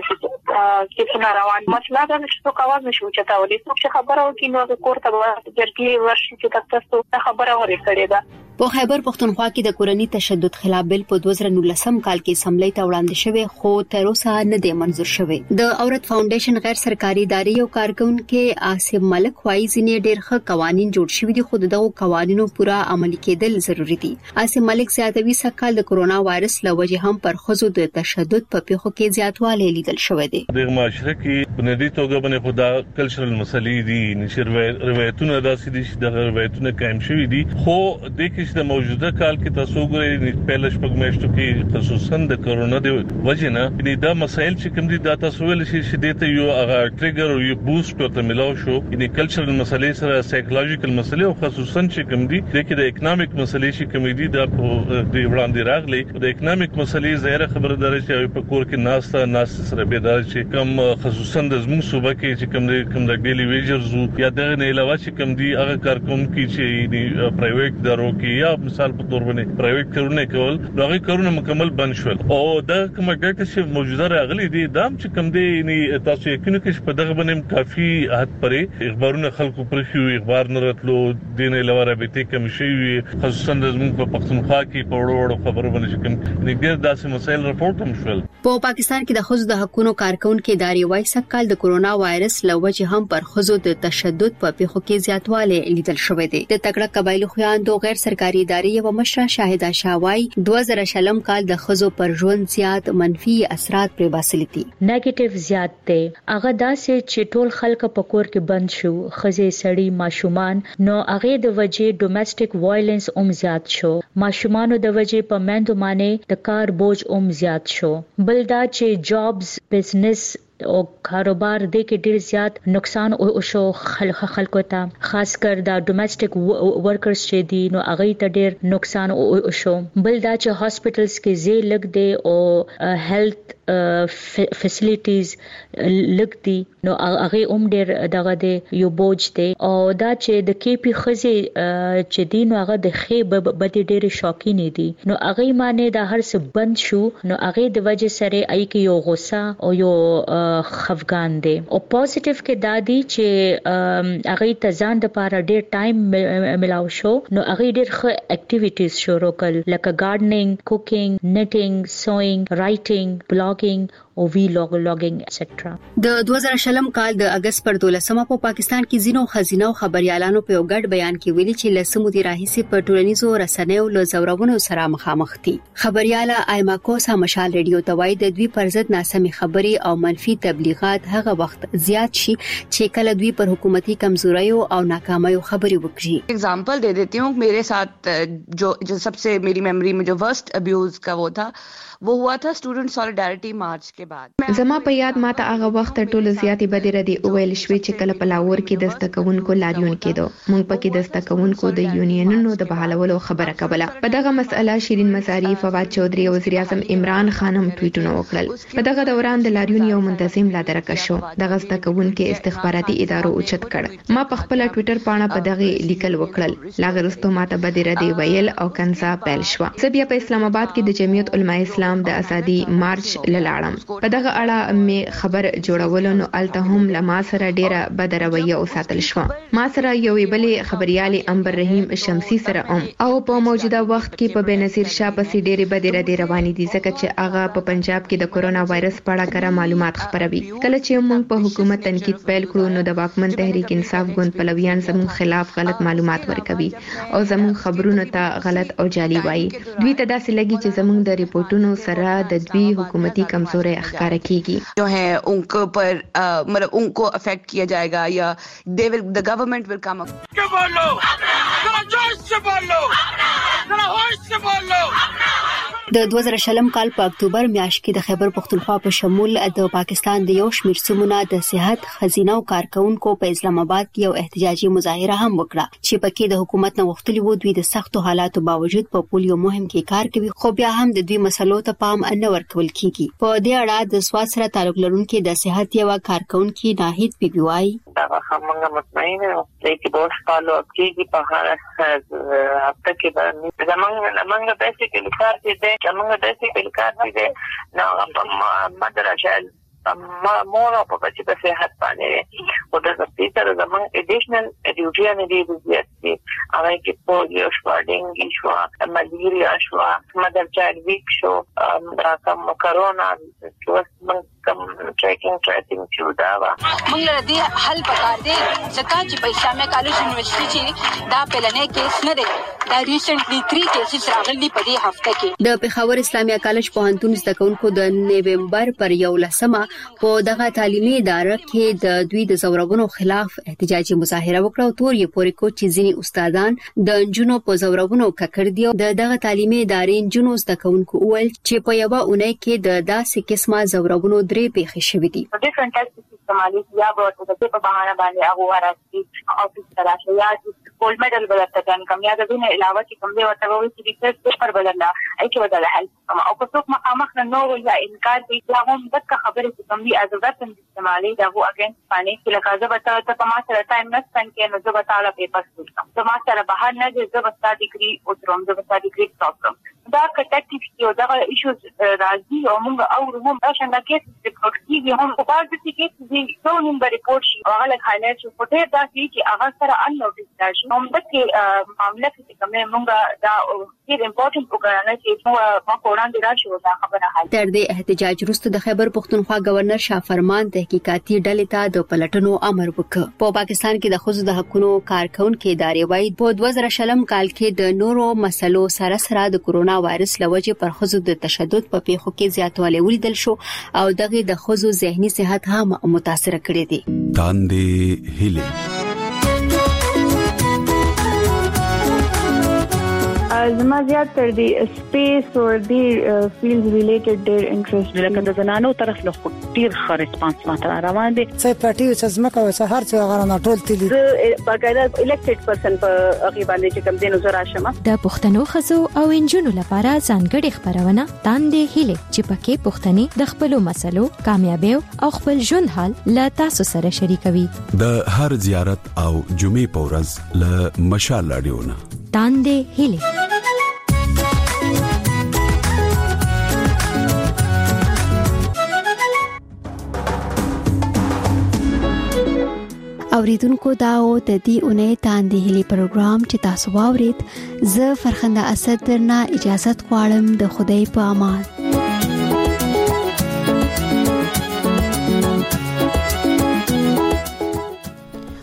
چې څنګه روان مسله دا چې څه کاوه نشو چتاولې څه خبره وکړي نو کور ته ورګي ورشي چې تاسو خبره ورکړې ده په خیبر پښتونخوا کې د کورنۍ تشدد خلاف بل په 2019 کال کې سملې ته وړاندې شوی خو تر اوسه نه دی منظور شوی د عورت فاونډیشن غیر سرکاري ادارې یو کارکونکو عاصم ملک وایي ځینې ډېر ښه قوانين جوړ شوي دي خو دغه قوانینو پورا عملي کېدل ضروری دي عاصم ملک زیاتوي سکهال د کرونا وایرس له وجې هم پر خزو د تشدد په پیښو کې زیاتوالی لیدل شوی دی د معاشره کې بنیادی توګه باندې خدا کلچرل مسلې دي نشر روایتونه داسې دي چې د روایتونه قائم شوي دي خو د د موجوده کال کې تاسو ګورئ په لږ میاشتو کې خصوصا د کرونا د وجې نه یعنی دا مسایل چې کوم دي دا تاسو ول شي چې د ته یو هغه ټریګر او یو بوست ورته ملاو شو یعنی کلچرل مسلې سره سایکولوژیکل مسلې او خصوصا چې کوم دي د اکونومیک مسلې چې کوم دي دا په د وړاندې راغلي د اکونومیک مسلې ظاهره خبردار چې په کور کې ناس سره بیدار چې کوم خصوصا د زموږ صوبه کې چې کوم د ډیلی ویجرز یا د نه علاوه چې کوم دي هغه کارکونکو چې پرایویټ دارو کې یا مثال په تور باندې پرایویټ کارونه کول هغه کارونه مکمل بند شول او دا کوم ډاټا چې موجوده راغلي دي دا چې کوم دي یعنی تاسو یقین کې په دغه باندې کافي حد پرې اخبارونه خلکو پر شو اخبار نه راتلو دین علاوه رابطه کم شي خصوصا د زموږ په پښتونخوا کې په وړو خبرو باندې کوم نګر داسې مسایل راپورټ هم شول په پاکستان کې د خزو د حقوقو کارکونکو ادارې وایي سکهال د کرونا وایرس له وجې هم پر خزو د تشدد په پیښو کې زیاتوالی لیدل شوی دی د تکړه قبایلی خویندو غیر سرکاري ادارې یو مشره شاهده شاوای 2000 کال د خزو پر ژوند زیات منفي اثرات پر باسل دي نیگیټیو زیات دی هغه داسې چې ټول خلک په کور کې بند شو خزې سړی ماشومان نو هغه د وجې ډومېسټک وایلنس زیات شو ماشومانو د وجې په مندو باندې د کار بوج زیات شو بل دا چې جابز بزنس او کاروبار د کې ډیر زیات نقصان او شو خلکو ته خاص کر دا ډومېسټک ورکرز چې دي نو هغه ته ډیر نقصان او شو بل دا چې هاسپټلز کې زی لګ دی او هیلث فیسیلیټیز لګ دي نو هغه ډیر دغه دی یو بوج دی او دا چې د کې پی خزي چې دي نو هغه د خې بد ډیر شوکینه دي نو هغه معنی دا هر څه بند شو نو هغه د وجه سره ای کې یو غوسه او یو خفقان دي او پوزټیو کې دادی چې هغه ته ځان د پاره ډیر ټایم ملاو شو نو هغه ډیر ښه اکټیویټیز شروع کړل لکه ګارډنینګ کوکینګ نیټینګ سوینګ رائټینګ بلاګینګ او وی لاګینګ ایټسټرا د 2020 کال د اگست پر 12 په پاکستان کې زینو خزینه او خبريالانو په یو ګډ بیان کې ویلي چې لسمو دی راهیسي په ټولنیزو رسنیو له زورونو سره مخامخ دي خبرياله ایما کوسا مشال ریډیو توای د دوی پر ضد ناسمي خبري او منفي تبلیغات هغه وخت زیات شي چې کله دوی پر حکومتي کمزوریو او ناکامیو خبري وکړي एग्जांपल दे देती हूँ मेरे साथ जो सबसे मेरी मेमोरी में जो वर्स्ट अब्यूज का वो था वो हुआ था स्टूडेंट सॉलिडारिटी मार्च के के बाद زما په یاد ماته هغه وخت ټولو زیاتې بدې ردی ویل شوې چې کله په لاهور کې د زدهکوونکو لاریون کېدو موږ پکې د زدهکوونکو د یونینونو د بحالولو خبره کوله په دغه مسأله شیرین مزاری فواد چودري او وزیر اعظم عمران خان هم ټویټونه وکړل په دغه دوران د لاریون یو منتظم لا درکه شو دغه زدهکوونکو استخباراتي ادارو اوچت کړ ما په خپل ټویټر پاڼه په دغه لیکل وکړل لاغرستو ماته بدې ردی ویل او کنزا پیل شو زه بیا په اسلام آباد کې د جمعیت علماء اسلام د ازادي مارچ لاړم په دغه اړه مې خبر جوړولو نو الته هم لما سره ډیره بدرویه او ساتل شو ما سره یو بلې خبريالي انبر رحیم شمسی سره او په موجوده وخت کې په بنظیر شاه پسې ډیره بدره دی روانې دي ځکه چې هغه په پنجاب کې د کورونا وایرس په اړه کره معلومات خبروي کله چې موږ په حکومت تنقید پیل کړو نو د واکمن تحریک انصاف ګوند پلویان زموږ خلاف غلط معلومات ورکوي او زموږ خبرونه ته غلط او جعلي وایي دوی ته داسې لګي چې زموږ د ریپورتونو سره د دوی حکومتي کمزوري ښکار کی जो है उनको पर मतलब उनको अफेक्ट किया जाएगा या they will the government will come up के बोलो जरा जोश से बोलो जरा होश से बोलो د 2000 کال په اکتوبر میاشت کې د خیبر پختونخوا په شمول د پاکستان د یو شمېر سیمونو د صحت خزینه او کارکونکو په اسلام آباد کې یو احتجاجي مظاهره هم وکړه چې پکې د حکومت نه غوښتلی وو دوی د سختو حالاتو باوجود په پولیو مهم کې کار کوي خو بیا هم د دوی مسلو ته پام نه ورکول کیږي په دې اړه د سواد سره تعلق لرونکي د صحت یو کارکونکو ناهید بیبیوای دا همغه مطمئن یم چې د فالو اپ کیږي په هر هفته کې باندې زمونږ پیسې کې کار دي زمونږ پیسې کې کار دي نو مدرسه ما مور په بچی په صحت باندې او د سپیکر زمونږ اډیشنل ډیوټي نه دی دي هغه کې پولیو شو ډینګي شو ملیریا شو مدر چایلډ ویک شو دا کوم کرونا کم ټریکینګ چې دا وا موږ له دې حل پکار دی ځکه چې په اسلامي کالج یونیورسيټي چې دا پلانې کیس نه دی دا ریسنټلی 3 کیسز راغلي په دې هفته کې د پیښور اسلامي کالج پوهنتون زده کوونکو د نوومبر پر 11 په دغه تعلیمي اداره کې د دوی د زورغونو خلاف احتجاجي مظاهره وکړه او تور یې پورې کو چې ځینی استادان د جنونو په زورغونو ککړ دی دغه تعلیمي ادارې جنونو زده کوونکو ول چې په یو اونۍ کې د داسې قسمه زورغونو درې پیښې شوې دي ډیفرنٹ ټیسټ استعمالي یا ورته د په بهانه باندې هغه راځي افیس تراشه یا ګولډ میډل ولرته کم کم یا د دې نه علاوه چې کوم دی ورته وایي چې ریسرچ پیپر بدللا ای کې بدل حل او کو څوک مخامخ نه نور یا انکار کوي چې هغه دغه خبره چې کوم دی ازادت استعمالي دا وو اگین باندې چې لکه زه به ته ما سره ټایم نه سپند کې نو زه به تعالی پیپر وکړم زه ما سره بهر نه زه به ستا ډیګري او ترم زه به ستا ډیګري ټاکم دا کټیکټیو دا ایشوز راځي او موږ او هم دا څنګه کې ریپورت کیږي هم په پاره چې کې دي ټول نمبر ریپورت شي هغه له هایلایټ شو پټه دا چې هغه سره ان نوټیس راشي هم د کې معاملې کې کومه موږ دا ډیر امپورټنت وګڼل چې موږ په وړاندې راشو دا خبره حل تر دې احتجاج وروسته د خیبر پختونخوا گورنر شاه فرمان تحقیقاتي ډلې ته د پلټنو امر وکړ په پاکستان کې د خزو د حقوقو کارکونکو ادارې وايي په 2000 کال کې د نورو مسلو سره د کورونا وایرس لوجه پر خزو د تشدد په پیښو کې زیاتوالی ولیدل شو او دغه د خزو ذهني صحت هم متاثر کړی دی تاندې هیله زما زیات تر دی سپیس او دی فیلډ ریلیټډ ډیر انټرست لکه د زنانو طرف له ډیر ښه ریسپانس ماته روان دي څه پټي چې زما کوي هر څه غره نه ټول تللی باقاعده الیکټډ پرسن په هغه باندې چې کوم دینو زرا شمه د پښتنو خزو او انجونو لپاره ځانګړي خبرونه تاندې هیله چې پکې پښتني د خپل مسلو کامیابی او خپل ژوند حال لا تاسو سره شریکوي د هر زیارت او جمعې پورز له مشال اډیونه تاندې هیله اوریدونکو دا او د دې اونۍ تاندې هلي پروګرام چې تاسو واورید زه فرخنده اسد درنه اجازه غواړم د خدای په امان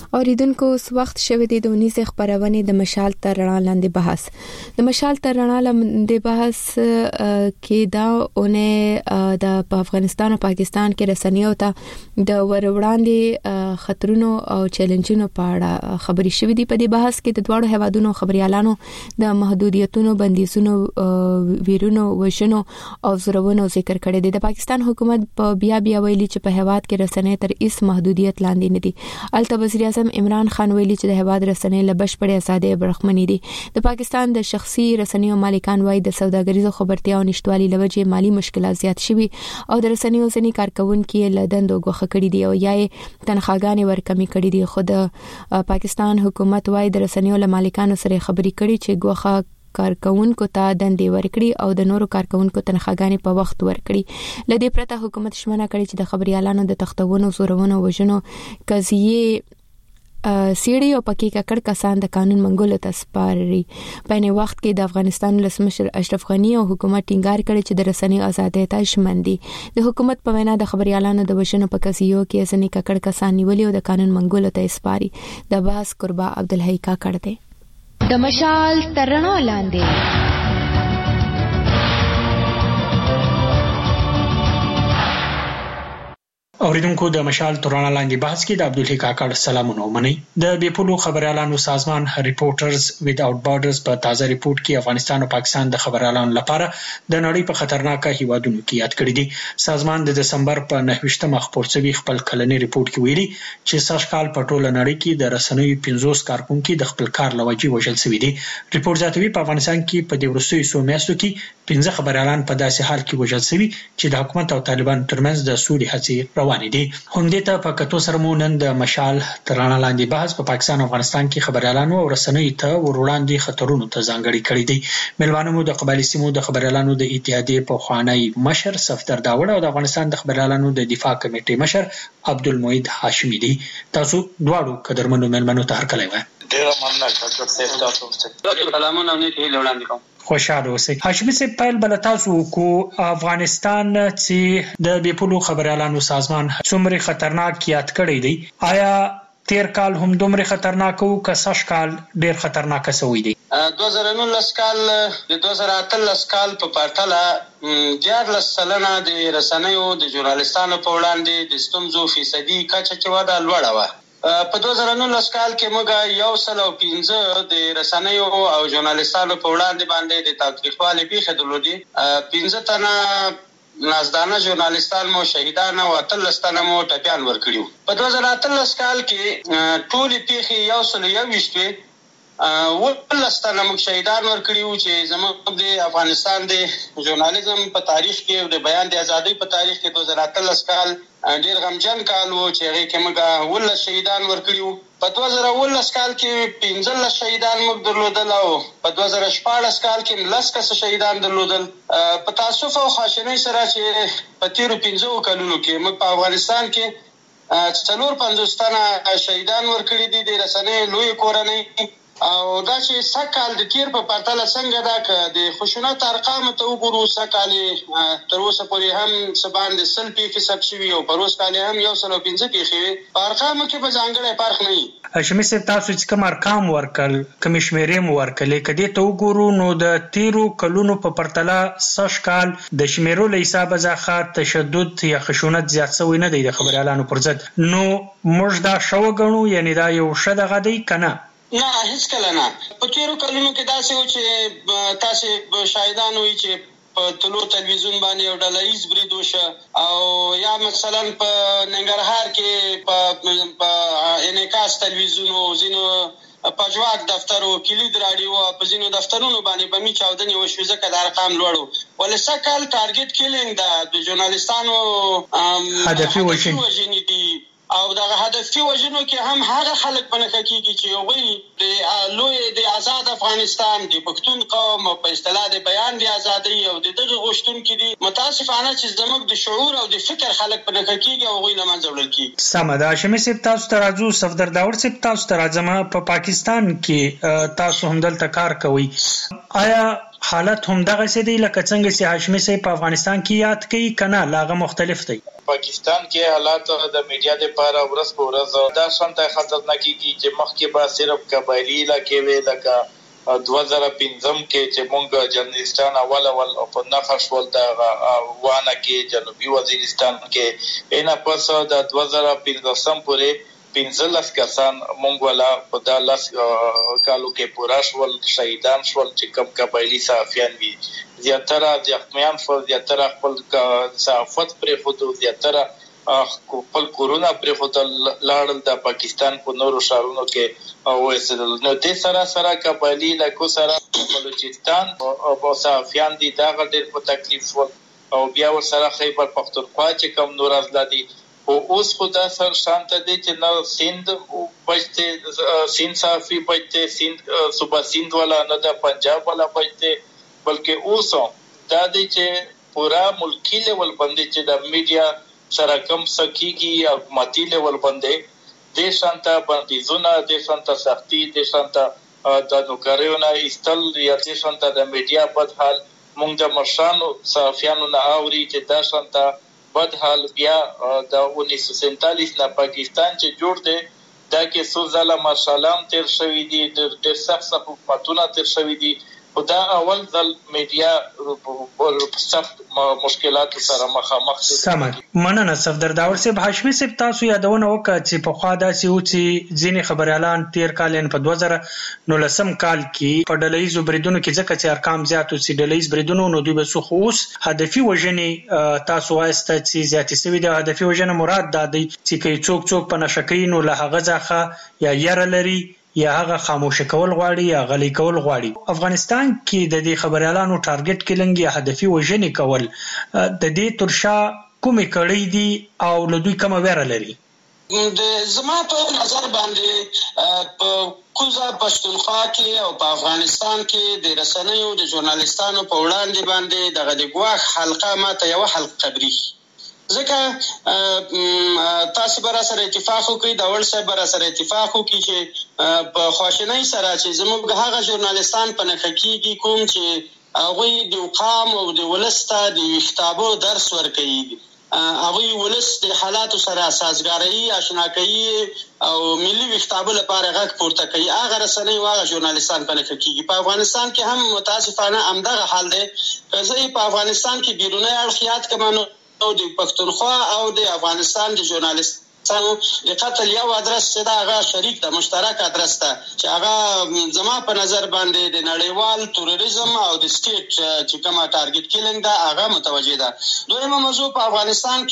اوریدونکو اوس وخت شوه د 19 خبرونه د مشال تر رڼا لاندې بحث د مشال تر رڼا لاندې بحث کې دا اونه د افغانستان او پاکستان کې رسنیو ته د وروړاندې خطرونو او چیلنجونو په اړه خبري شوې دي. په دې بحث کې د دوه هوادونو خبريالانو د محدودیتونو بندیزونو ویرونو وشنو او زورونو ذکر کړی دی. د پاکستان حکومت په بیا ویلي چې په هواد کې رسنۍ تر هیڅ محدودیت لاندې نه دي. البته وزیر اعظم عمران خان ویلي چې د هواد رسنۍ له بشپړې ازادۍ برخمنې دي. د پاکستان د شخصي رسنیو مالکان وايي د سوداګریزو خبرتیا او نشټوالي لوجه مالی مشکلات زیات شوي او د رسنیو ځینې کارکونکو له دندو غوښه کړي دي او یا تنخواګانې ورکمې کړي دي. خو د پاکستان حکومت وايي د رسنیو له مالکانو سره خبري کړي چې غوښه کارکونکو ته دندې ورکړي او د نورو کارکونکو تنخواګانې په وخت ورکړي. لدې پرته حکومت شمنه کړي چې د خبريالانو د تختونو زورونو وژنو قضیه سیړي او پکې ککړ کسان د قانون منګولو ته سپاري. په نه وخت کې د افغانستان ولسمشر اشرف غنی او حکومت ټینګار کړي چې د رسنۍ ازادۍ ته شمن دي. د حکومت په وینا د خبريالانو د وژنو په قضیو کې ځنې ککړ کسان نیولي او د قانون منګولو ته سپاري. د باس قربا عبدالحی کا کړ دي د مشال تر رڼا لاندې. اوریدونکو د مشال تر رڼا لاندې بحث کې د عبدالحی کاکړ سلامونه ومني. د بیپولو خبريالانو سازمان ریپورټرز ویداوټ بارډرز په تازه ریپورت کې افغانستان او پاکستان د خبريالانو لپاره د نړۍ په خطرناکه هیوادونو کې یاد کړی دي. سازمان د دسمبر په 9 خپور شوی خپل کلنی ریپورت کې ویلي چې سږکال په ټوله نړۍ کې د رسنیو 50 کارکونکو د خپل کار لوجي وژل شوی دي. ریپورت زیاتوي په افغانستان کې په دې وروستیو څو میاشتو کې 15 خبريالان په داسې حال کې وژل شوی چې د حکومت او طالبان ترمنځ د سولې هڅې روانې دي. همدې ته په کتو سره مو نن د مشال تر رڼا لاندې بحث په پاکستان او افغانستان کې خبريالانو او رسنیو ته وروړاندې خطرونو ته ځانګړي کړی دي. ملوانو مو د قبایلی سیمو د خبريالانو د اتحادیې په خوانی مشر صفدر داوړ او د افغانستان د خبريالانو د دفاع کمیټې مشر عبدالمعید هاشمی دي. تاسو دواړو قدرمنو ملمنو ته هرکلی وایم. ډیر مننه ډاکټر صاحب تاسو سلامونه او نیک هیله وړاندې کوم. خوشاله اوسئ. هاشمی صاحب پیل بل تاسو کو افغانستان چې د بیپولو خبريالانو سازمان څومره خطرناک یاد کړی دی، آیا تیر کال هم دومره خطرناک او که سږ کال ډیر خطرناک سوی دی؟ 2019 کال د 2013 کال په پرتله 14% د رسنیو د ژورنالستانو په وړاندې د ستونزو فیصدي کچه چې ودا لوړه و. په 2019 کال کې موږ 115 د رسنیو او ژورنالستانو په وړاندې باندې د تاوتریخوالي پیښې درلودې. 15 تنه نازدانه ژورنالستان مو شهیدان او 13 تنه مو ټپیان ورکړیو. په 2013 کال کې ټولې پیښې 121 ولس تنه موږ شهیدان ورکړیو چې زموږ د افغانستان د ژورنالیزم په تاریخ کې د بیان د ازادۍ په تاریخ کې 2013 کال ډیر غمجن کال وو چې هغه کې موږ ولس شهیدان ورکړیو. په 2019 کال کې 15 شهیدان موږ درلودل او په 2014 کال کې 10 کس شهیدان درلودل. په تاسف او خاشنۍ سره چې په تیرو 15 کلونو کې موږ په افغانستان کې 450 تنه شهیدان ورکړي دي د رسنۍ لوی کورنۍ. او دا چې سکهال د تیر په پرتله څنګه دا ک د خشونت ارقام ته وګورو، سکهال تر اوسه پورې هم سبان د 100% شوی او پروس کال هم 115 پیښې په ارقام کې به ځانګړی فرق نه وي. هاشمی صاحب تاسو چې کوم ارقام ورکل کوم شمیرې مو ورکلې کدی ته وګورو نو د تیرو کلونو په پرتله سږ کال د شمیرو له حساب ځخه تشدد یا خشونت زیات شوی نه دی د خبريالانو پر ضد. نو موږ دا شو غنو یعنی دا یو شد غدی کنه؟ نه هیڅ کله نه. په تیرو کلونو کې داسې و چې تاسو شاهدان وي چې په ټولو تلویزیون باندې یو ډلهیز برید وشه او یا مثلا په ننګرهار کې په انعکاس تلویزیون او ځینو پجواک دفتر او کلید رادیو په ځینو دفترونو باندې بمی چاودنې وشوه ځکه د ارقام لوړ وو. ولې سکهال ټارګټ کیلینګ د ژورنالستانو هدفي وژنې دي او دغه هدفي وژنو کې هم هغه خلک پنه کیږي چې هغوی د لوی د آزاد افغانستان د پښتون قوم په اصطلاح د بیان د ازادۍ او د دغه غوښتونکو دي متاسفانه چې زموږ د شعور او د فکر خلک پنه کیږي او هغوی له منځه وړل کیږي. سمه ده. هاشمی صاحب تاسو ته راځو، صفدر داوړ صاحب تاسو ته راځم. په پاکستان کې تاسو هم دلته کار کوئ، آیا حالت هم دغه څه دی لکه څنګه چې هاشمي صاحب په افغانستان کې یاد کوي کنه لاغه مختلف دی؟ پاکستان کې حالات د میډیا د لپاره ورځ په ورځ دا څنګه خطرناک کیږي چې مخکې به صرف قبایلی علاقې وي لکه 2015 کې چې مونږ جرنالستان اول په نفش ول د وانه کې جنوبي وزیرستان کې اینا پس د 2015 پورې 15 کسان مونږ ولا په 10 کالو کې پورا شول شهیدان شول چې کم قبایلی صحافیان وي زیاتره زخمیان شول زیاتره خپل صحافت پر خود زیاتره خپل کورونا پر خود لاړل د پاکستان په نورو شهرونو کې او اسدل نو د سره قبایلی لکه سره بلوچستان او صحافیان دي دا غډر په تکلیف شول او بیا ور سره خیبر پختونخوا چې کم نور ازلادي او اوس خدا سر شانت دي چې نو سند بچته سند صحافي بچته سند صوبه سند والا نه د پنجاب والا بچته بلکې اوس دا دي چې پورا ملکی لیول باندې چې د میډیا سره کم سکیږي او ماتي لیول باندې د شانت بندیزونه د شانت سختي د شانت د نوکریونه استل یا د شانت د میډیا په حال مونږ د مرشانو صحافیانو نه اوري چې د شانت بد حال بیا د 1947 نه پاکستان چې جوړ دی دا کې څو ځله ماشالام تیر شوی دي د سخت حکومتونه تیر شوی دي او دا اول ځل میډیا سخت مشکلات سره مخامخ دي. سمه مننه صفدر داور صاحب. هاشمي صاحب تاسو یادونه وکړه چې په خوا داسې و چې ځینې خبريالان تیر کال په 2019 کال کې په ډلهیزو بریدونو کې ځکه چې ارقام زیات او چې ډلهیز بریدونو نو دوی به اوس هدفي وژنې تاسو وایسته چې زیاتې سوي د هدفي وژنې مراد دا دی چې څوک په نشکري نو له هغه ځخه یا یره لري یا هغه خاموش کول غواړي یا غلي کول غواړي. افغانستان کې د دې خبريالانو ټارګټ کیلنګ یا هدفي وژنې کول د دې ترشا کومې کړې دي او له دوی کومه ویره لري؟ د زما په نظر باندې په کوزا پښتونخوا کې او په افغانستان کې د رسنیو د ژورنالستانو په وړاندې باندې دغه د ګواښ حلقه ماته یو حلقه بری ځکه تاسو برا سره اتفاق وکړئ د اول سره برا سره اتفاق وکړي چې په خواشنۍ سره چې زموږ هغه ژورنالستان په نخ کېږي کوم چې هغه د قام او د ولسته د کتابو درس ورکوي هغه ولس د حالاتو سره سازګاری آشنا کوي او ملي کتابو لپاره غږ پورته کوي هغه رسنۍ واغه ژورنالستان په نخ کېږي. په افغانستان کې هم متاسفانه همدغه حال دی. زه په افغانستان کې بیرونی اړخیات کمانو او د پښتونخوا او د افغانستان د ژورنالستانو د قتل یو ادرس چې دا هغه شریک د مشترک ادرس ته چې هغه زما په نظر باندې د نړیوال تروریزم او د سټیټ چې کومه ټارګټ کیلینګ دا هغه متوجه ده. دویمه موضوع په افغانستان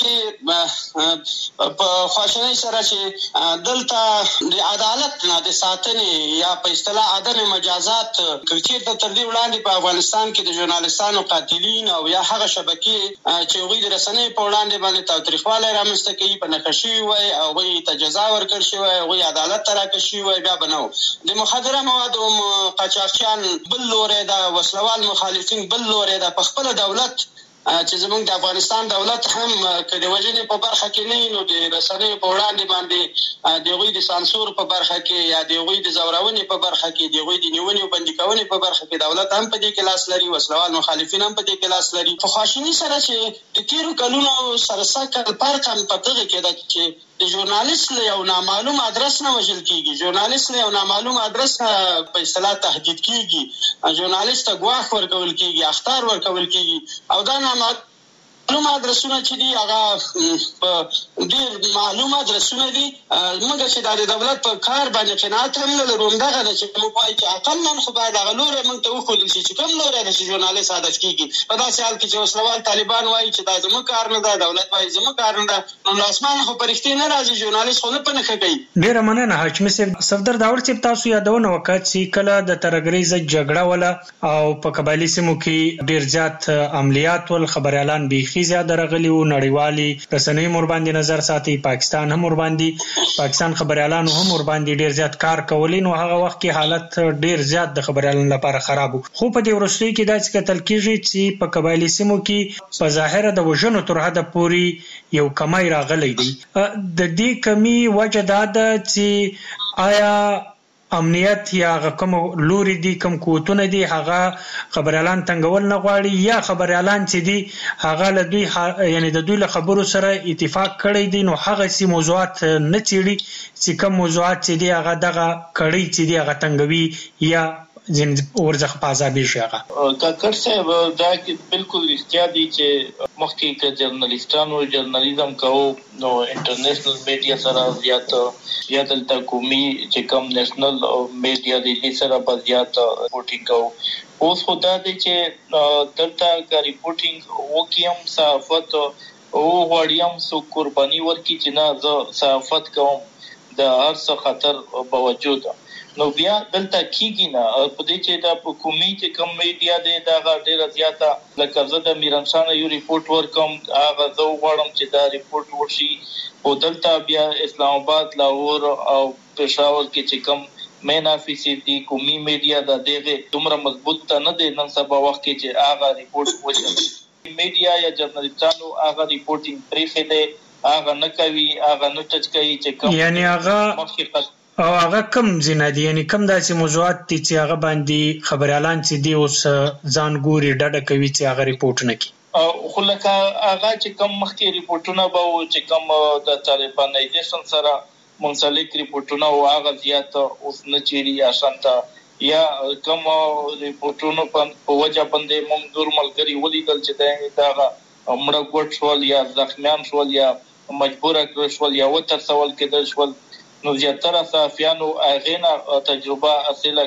کې په خواشنۍ سره چې دلته د عدالت نه د ساتنې یا په اصطلاح عدم مجازات کلچر ته تر دې وړاندې په افغانستان کې د ژورنالستانو قاتلین او یا هغه شبکې چې هغوی د رسنۍ په وړاندې باندې تاوتریخوالی رامنځته کوي په نښه شوي وای او هغوی ته جزا ورکړل شوی هغوی عدالت ته راکړل شوي وای بیا به نه و. د مخدره موادو قاچاقچیان بل لوری ده وسلوال مخالفین بل لوری ده. په خپله دولت چې زموږ د افغانستان دولت هم که د وژنې په برخه کې نه نو د رسنیو په وړاندې باندې د هغوی د سانسور په برخه کې یا د هغوی د زورونې په برخه کې د هغوی د نیونې او بندي کونې په برخه کې دولت هم په دې کې لاس لري وسلوال مخالفین هم په دې کې لاس لري. په خواشیني سره چې د تیرو کلونو سره سکل فرق هم په دغه کې ده چې د ژورنالیست له یو نامعلوم ادرس نه وژل کیږي ژورنالیست له یو نامعلوم ادرس نه په اصطلاح تهدید کیږي ژورنالیست ته ګواښ ورکول کیږي اخطار ورکول کیږي او دا معلوم ادرسونه چې دي هغه په ډېر معلوم ادرسونه دي موږ چې د دولت په کار باندې قناعت هم نه لرو. همدغه ده چې موږ وایو چې اقلا خو باید هغه لوری موږ ته وښودل شي چې کوم لوری ده چې ژورنالیست هدف کیږي. په داسې حال کې چې وسلوال طالبان وایي چې دا زموږ کار نه ده دولت وایي زموږ کار نه ده نو له اسمانه خو په رښتیا نه راځي ژورنالیست خو نه په نښه کوي. ډېره مننه هاشمي صاحب. صفدر داور صاحب تاسو یادونه وکړه چې کله د ترهګریزه جګړه وله او په قبایلي سیمو کې ډېر زیات عملیات ول خبريالان بیخي زیاده راغلي نړیوالي رسنۍ مور باندې نظر ساتي پاکستان هم ور باندې پاکستان خبريالانو هم ور باندې ډیر زیات کار کولین او هغه وخت کې حالت ډیر زیات د خبريالانو لپاره خراب وو. خو په دې ورستۍ کې داسې کتل کیږي چې په قبایلی سیمو کې په ظاهر د وژنو تر حد پورې یو کمای راغلی دی. د دې کمی وجه دا ده چې آیا امنیت یا کوم لوري دي کوم قوتونه دي هغه خبر اعلان تنګول نه غواړي یا خبر اعلان چې دي هغه له دوی یعنی د دوی له خبرو سره اتفاق کړی دي نو هغه سي موضوعات نه چیړي چې کوم موضوعات چې دي هغه دغه کړی چې دي هغه تنګوي یا جن ورځخ په عذابي شي هغه کاکړ صاحب دا بالکل اختیار دي چې مخکې ک جرنالستانو جرنالیزم کوو نو انټرنیشنل میډیا سره زیات یا دلته قومي چې کوم نېشنل میډیا دي سره په زیات رپورټینګ کوو اوس خدا دې چې دلته کا رپورټینګ وکیم صحافت او غوړیم سو قرباني ورکړي چې نه زه صحافت کوم د هر څه خطر باوجود نو بیا دلته کیږي نه په دې چې دا حکومي چې کوم میډیا دی دا ډیره زیاته لکه زه د میرانشاه یو ریپورت ورکوم هغه زه غواړم چې دا ریپورت ورشي او دلته بیا اسلام آباد لاهور او پېښور کې چې کوم مین افیسز دي قومي میډیا د دغه دومره مضبوط نه دي نن سبا وخت کې چې هغه ریپورت وشي میډیا یا جرنالستانو هغه ریپورټینګ پریخي دي هغه نه کوي هغه نه ټچ کوي چې کوم یعنی هغه او هغه کم زینه دي یعنی کم داسې موضوعات دي چې هغه باندې خبر اعلان چې دی اوس ځان ګوري ډډه کوي چې هغه ریپورت نه کوي خو لکه هغه چې کم مخکې ریپورتونه به چې کم د طالبانایزیشن سره منسلک ریپورتونه او هغه زیات اوس نه چیري آسانه یا کم ریپورتونو په وجه باندې موږ دور ملګری ولیدل چې دا مړه ګوت شول یا زخمیان شول یا مجبور کړ شول یا وتر سوال کېدل شول نو زیاتره صحافیانو اغینا تجربه حاصله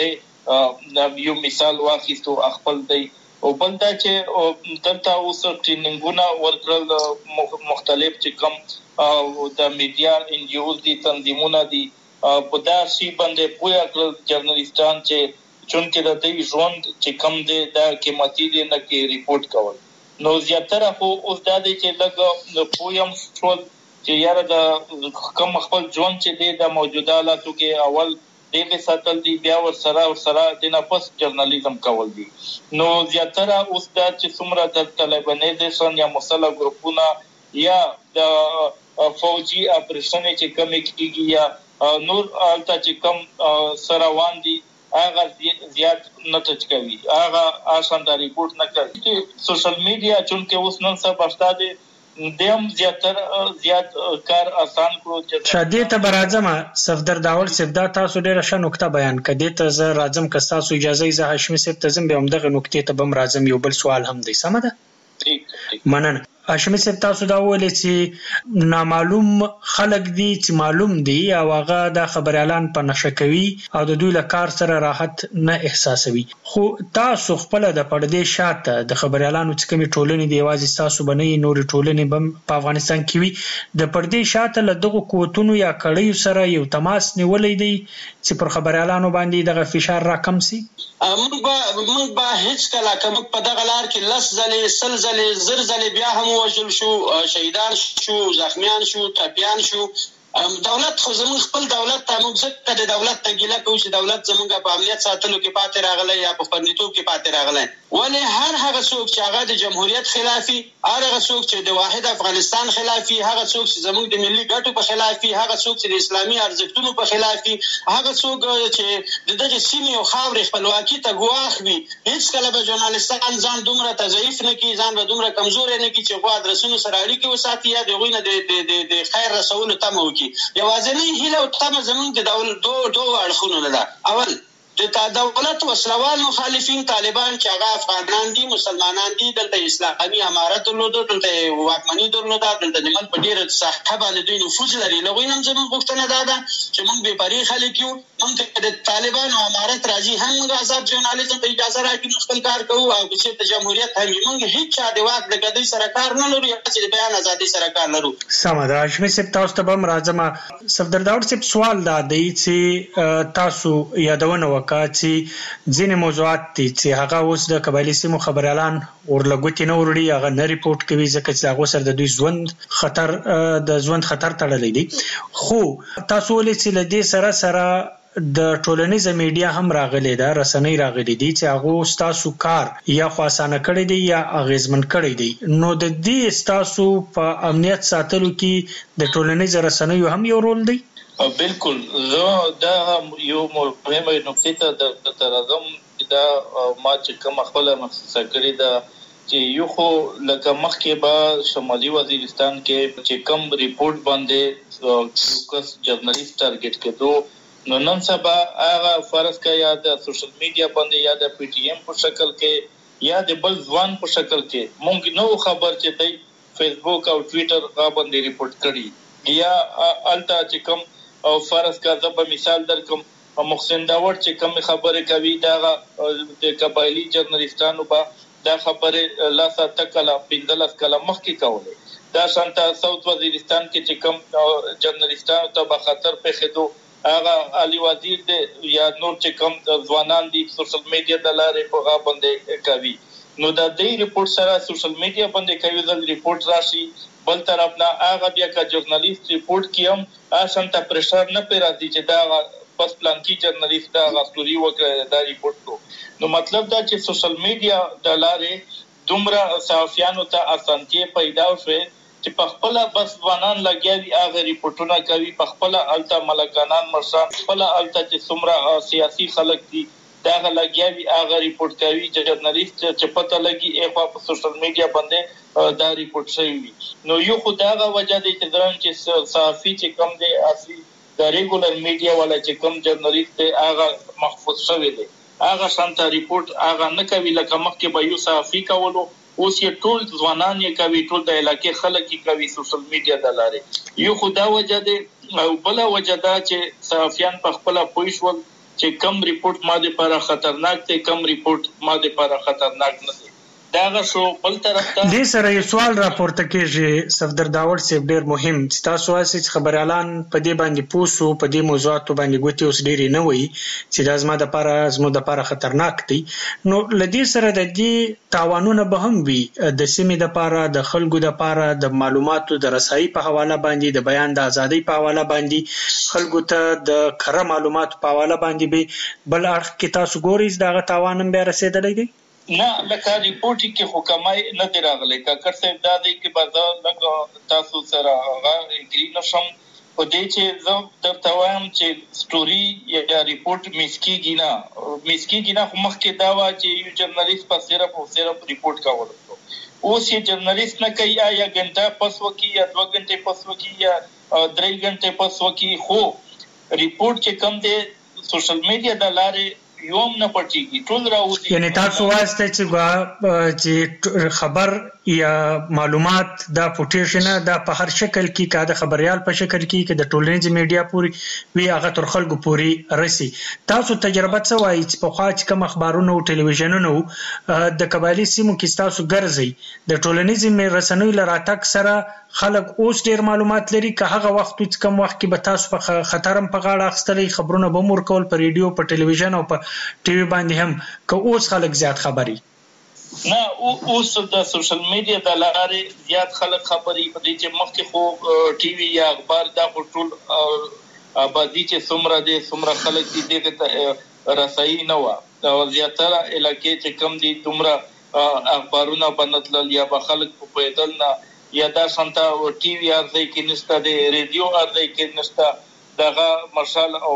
کړه یو مثال واخیستو خپل دی او بل دا چې دلته اوس ټریننګونه ورکړل مختلف چې کوم د میډیا ان جی اوز دي تنظیمونه دي په دا شی باندې پویا کړل جرنالستان چې چونکه د دې ژوند چې کم دی دا قیمتي دي نه کې ریپورت کول نو زیاتره خو اوس دا دی چې لږ پویم ټول چې یاره د کوم خپل ژوند چې دی د موجوده حالاتو کې اول دغه ساتل دي بیا ور سره د نفس جرنالیزم کول دي نو زیاتره اوس دا چې څومره د طالبانایزیشن یا مسلح ګروپونه یا د فوجي اپریشن چې کوم کیږي یا نور الته چې کوم سروان دي هغه زیات نه ټچ کوي هغه آسان د ریپورت نه کوي سوشل میډیا چې اوس نن سبا ستاسو دیم زیات کار آسان کړو شادي ته برازم صفدر داول سفدا تاسو ډیره ښه نقطه بیان کړه ته زه راځم که تاسو اجازه یې زه هاشمي صاحب ته زم به همدغه نقطې ته بم راځم یو بل سوال هم دی سم ده مننه هاشمي صاحب تاسو دا ولې چې نامعلوم خلک دي چې معلوم دي او هغه د خبر اعلان په نشه کوي او د دوی له کار سره راحت نه احساسوي خو تاسو خپل د پردې شاته د خبر اعلان چې کومې ټولنې دی واځي تاسو بنئ نور ټولنې بم په افغانستان کې وي د پردې شاته له دغه قوتونو یا کړیو سره یو تماس نیولې دی چې پر خبر اعلان باندې دغه فشار راکم سي موږ به هیڅ کله کوم په دغه لار کې لس ځلې سل ځلې زر ځلې بیا هم وژل شو شهیدان شو زخمیان شو ټپیان شو دولت خو زموږ خپل دولت ته موږ ځکه د دولت ته ګیله کوو چې دولت زموږ په امنیت ساتلو کې پاتې راغلی یا په خوندیتوب کې پاتې راغلی ولې هر هغه څوک چې هغه د جمهوریت خلافي هر هغه څوک چې د واحد افغانستان خلافي هغه څوک چې زموږ د ملي ګټو په خلافي هغه څوک چې د اسلامي ارزښتونو په خلافي هغه څوک چې دغه سیمې او خاورې خپلواکي ته ګواښ وي هیڅ کله به ژورنالستان ځان دومره تضعیف نه کړي ځان به دومره کمزوری نه کړي چې غوا ادرسونو سره اړیکې وساتي یا د هغوی نه د خیر رسولو تمه وکړي یوازینۍ هیله او تمه زموږ د دوه اړخونو نه ده اول د دولت وسلوال مخالفین طالبان چې هغه افغانان دي مسلمانان دي دلته اسلامي امارت درلوده دلته واکمني درلوده دلته د ملک په ډیره ساحه باندې دوی نفوذ لري له هغوی نه هم زموږ غوښتنه دا ده چې موږ بېپرې خلک یو موږ د طالبان او امارت راځي هم موږ آزاد ژورنالیزم ته اجازه راکړي موږ خپل کار کوو او که چېرته جمهوریت هم وي موږ هېڅ چا د واک د ګدۍ سره کار نه لرو یوازې د بیان ازادۍ سره کار لرو سمه ده هاشمي صاحب تاسو ته به هم راځم صفدر داود صاحب سوال دا دی چې تاسو یادونه وکړه چې ځینې موضوعات دي چې هغه اوس د قبایلي سیمو خبر اعلان ورلګوتې نه وړي هغه نه ریپورټ کوي ځکه چې هغه سره د دوی ژوند خطر تړلی دی خو تاسو ولې چې له دې سره د ټولنیزه میډیا هم راغلي ده رسنۍ راغلي دي چې هغه ستاسو کار یا خو اسانه کړی دی یا اغیزمن کړی دی نو د دې ستاسو په امنیت ساتلو کې د ټولنیزه رسنیو هم یو رول دی بالکل دا یو مهمه نقطه ته د ترازم دا ما چې کوم خپل مخصصه کړی دا چې یو خو لکه مخکې به شمالي وزیرستان کې چې کوم ریپورت باندې کس جرنالیست ټارګټ کړو نو نن سبا هغه فرض کا یا د سوشل میډیا باندې یا د پی ټی ایم په شکل کې یا د بل ځوان په شکل کې مونږ نو خبر چې دی فیسبوک او ټوئیټر باندې ریپورت کړي یا التا چې کوم او فرض کا زب مثال در کوم محسن داور چې کوم خبره کوي دا د قبایلی جرنالستانو با دا خبره لا ساتکلا 15 کله مخکې کوله دا شانته ساوث وزیرستان کې چې کوم جرنالستانو ته به خطر په خېدو هغه علي وزیر دې یا نور چې کوم ځوانان دي سوشل میډیا د لارې په غا باندې کوي نو دا دې ریپورت سره سوشل میډیا باندې کوي ځل ریپورت راشي بل طرف نه هغه بیا کا جرنالیست ریپورت کیم آسانه پریشر نه پیرا دي چې دا پس پلان کی جرنالیست دا غوړي وکړه دا ریپورت کو نو مطلب دا چې سوشل میډیا د لارې دومره صحافیانو ته اسانتي پیدا شوه چې په خپل بس ځوانان لګیاوي هغه ریپورتونه کوي په خپل التا ملکانان مرشا خپل التا چې څومره سیاسي خلک دي دا لګیاوي هغه ریپورت کوي چې جرنالیست چې پته لګي په سوشل میډیا باندې دا ریپورت شوی نو یو خداغه وجه دي چې درن چې صحافي چې کم دي اصلي د ریګولر میډیا ولا چې کم جرنالیست هغه محفوظ شوی دی هغه شانته ریپورت هغه نه کوي لکه مخکې به یو صحافي کولو اوس یې ټول ځوانان یې کوي ټول د علاقې خلک یې کوي سوشل میډیا د لارې یو خدا وجه دي او بل وجه دا چې صحافیان په خپل پوښول چې کم ریپورت ماده لپاره خطرناک دی کم ریپورت ماده لپاره خطرناک نه دی داغه شو بل طرف ته د سره یو سوال راپورته کیږي صفدر داور سیب ډیر مهم چې تاسو واسي خبر اعلان په دې باندې پوسو په دې موضوعات باندې ګوتې اوس ډیری نه وي چې لازمه د لپاره زموږ خطرناک دي نو لدی سره د دې تاوانونه به هم وي د سیمې د لپاره د خلکو د لپاره د معلوماتو د رسایي په حواله باندې د بیان د ازادۍ په حواله باندې خلکو ته د کره معلوماتو په حواله باندې به بل اړخ کې تاسو ګورئ دغه تاوانم به رسیدلې دي نه لکه ریپورت کې حکمای نه دی راغلی کاکر صاحب دا دی کې بعضا لکه تاسو سره هغه اګری نشم په دې چې زه درته وایم چې سټوري یا ریپورت مسکیږي نه خو مخکې دا وا چې یو جرنالیست په صرف ریپورت کاوه اوس یې جرنالیست نه کوي یا غنټه پس وکي یا 2 غنټه پس وکي یا 3 غنټه پس وکي خو ریپورت چې کم دی سوشل میډیا د لارې یوم نه پټیږي ټول راوځي یعنی تاسو واسطه چې خبر یا معلومات دا فوټیشنه دا په هر شکل کې کاده خبريال په شکل کې د ټولنیز میډیا پوری وی هغه تر خلکو پوری رسي تاسو تجربه څه وایي چې په خاص کوم اخبارونو او ټلویزیونونو د قبایلی سیمو کې تاسو ګرځي د ټولنیز رسنیو لراتک سره خلک اوس ډیر معلومات لري که هغه وخت چې کوم وخت کې به تاسو په خطرم په غاړه اخستلې خبرونه به مور کول په ریډیو په ټلویزیون او په ټي وي باندې هم که اوس خلک زیات خبري نه اوس د سوشل میډیا د لارې زیات خلک خبري په دې چې مخکې خو ټي وي یا اخبار دا ټول آبادی چې څومره خلک دي دغه رسایي نه و او زیاتره علاقې چې کم دي دومره اخبارونه بنتل یا به خلک په پیدل نه یا دا شانته ټي وي ارځي کې نشته د ریډیو ارځي کې نشته دغه مشال او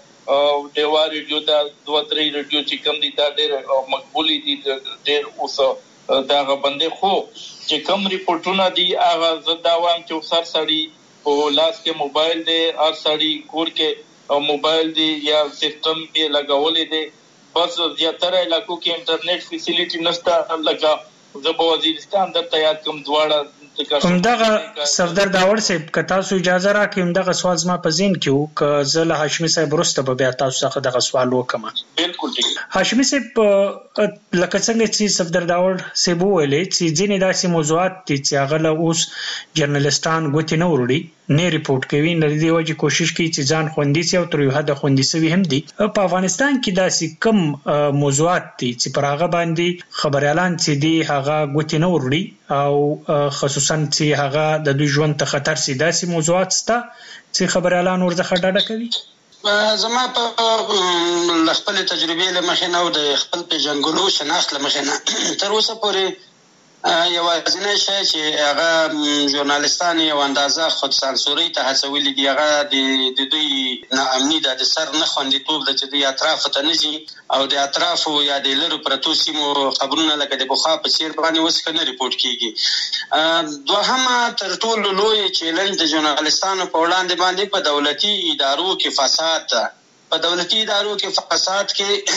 دیوار ریډیو دا 2-3 ریډیو چې کم دي دا ډېر مقبولي دي ډېر اوس داغه باندې خو چې کم ریپورتونه دي هغه زدا وایم چې سر سړی په لاس کې موبایل دی هر سړی کور کې موبایل دی یا سیستم یې لګولې دی بس زیاتره علاقو کې انټرنیټ فیسیلیټي نشته لکه زبو وزیرستان د تیار کوم دواړه همدغه صفدر داور صاحب که تاسو اجازه راکړئ همدغه سوال زما په ذهن کې وو که زه له هاشمي صاحب وروسته به بیا تاسو څخه دغه سوال وکړم بالکل ټیک هاشمي صاحب لکه څنګه چې صفدر داور صاحب وویلې چې ځینې داسې موضوعات دي چې هغه له اوس جرنالستان ګوتې نه وروړي نه ریپورت کوي نه دې وجه کوشش کوي چې ځان خوندي سي او تر یو حد خوندي سوي هم دي په افغانستان کې داسې کم موضوعات دي چې پر هغه باندې خبر اعلان چې دی هغه ګوتې نه وروړي او خصوصا چې هغه د دوی ژوند ته خطر سي داسې موضوعات ستا چې خبر اعلان ورڅخه ډاډه کوي زما په خپل تجربې له مخې نه او د خپل پیژنګلو شناخت له مخې نه تر اوسه پورې یوازینی شی چې هغه ژورنالیستان یو اندازه خود سانسوري ته هڅولي دي، هغه د دوی ناامني ده، د سر نه خوندیتوب ده چې دوی اطراف ته نه ځي او د اطرافو یا د لرو پرتو سیمو خبرونه لکه د پخوا په څیر باندې اوس نه ریپورټ کیږي. دوهمه تر ټولو لوی چیلنج د ژورنالیستانو په وړاندې باندې په دولتي ادارو کې فساد ده. په دولتي ادارو کې فساد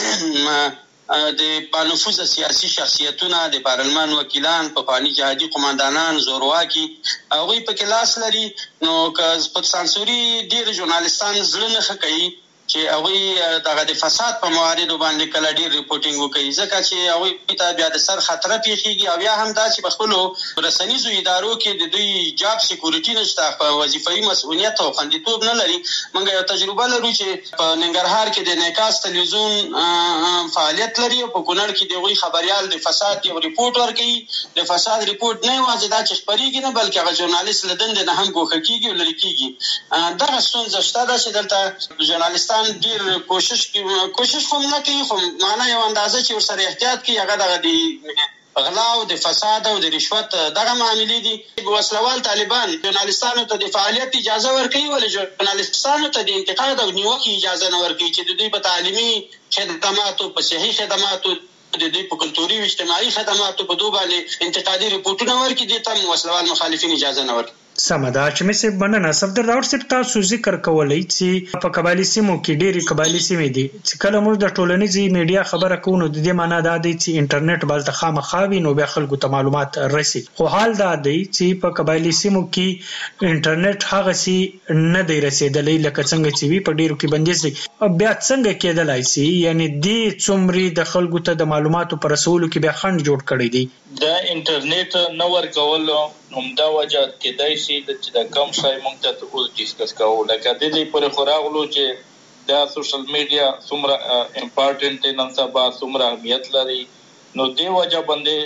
کې د بانفوذ سیاسي شخصیتونه، د پارلمان وکیلان، پخواني جهادي قماندانان، زورواکي، هغوی په کې لاس لري. نو که په سانسوري ډېر ژورنالیستان زړه نه ښه کوي چې هغوی دغه د فساد په مواردو باندې کله ډېر ریپورټینګ وکړي، ځکه چې هغوی ته بیا د سر خطره پیښیږي. او بیا هم دا چې په خپلو رسنیزو ادارو کې د دوی جاب سیکورټي نشته، په وظیفوي مسؤلیت او خوندیتوب نه لري. موږ یو تجربه لرو چې په ننګرهار کې د انعکاس تلویزیون فعالیت لري او په کونړ کې د هغوی خبریال د فساد یو ریپورټ ورکوي. د فساد ریپورټ نه یوازې دا چې خپرېږي نه، بلکې هغه ژورنالیست له دندې نه هم ګوښه کېږي او لرې کېږي. دغه ستونزه شته ده چې دلته ژورنالیستان ډېر کوشش خو نه کوي، خو معنا یو اندازه چې ورسره احتیاط کوي، هغه دغه د غلا او د فساد او د رشوت دغه معاملې دي. وسلوال طالبان ژورنالیستانو ته د فعالیت اجازه ورکوي، ولې ژورنالیستانو ته د انتقاد او نیوکې اجازه نه ورکوي چې د دوی په تعلیمي خدماتو، په صحي خدماتو، د دوی په کلتوري او اجتماعي خدماتو په دوی باندې انتقادي ریپورټونه ورکړي. دې ته وسلوال مخالفین اجازه نه ورکوي. سمه ده چې مې مننه. صفدر داور صاحب، تاسو ذکر کولای چې په قبایلي سیمو کې ډېری قبایلي سیمې دي چې کله موږ د ټولنیزې میډیا خبره کوو نو د دې معنا دا دی چې انټرنیټ باندې خامخا وي نو بیا خلکو ته معلومات رسي. خو حال دا دی چې په قبایلي سیمو کې انټرنیټ هغسې نه دی رسېدلی لکه څنګه چې وي په ډېرو کې بندیز دی. بیا څنګه کېدلی سي یعنې دې څومرې د خلکو ته د معلوماتو په رسولو کې بیا خنډ جوړ کړی دی؟ د انټرنیټ نه ورکولو همدا وجه کېدای شي چې د کم شای موږ ته اوس ډسکس کوو، لکه د دې پورې خو راغلو چې دا سوشل میډیا څومره امپارټنټ دی، نن سبا څومره اهمیت لري. نو دې وجه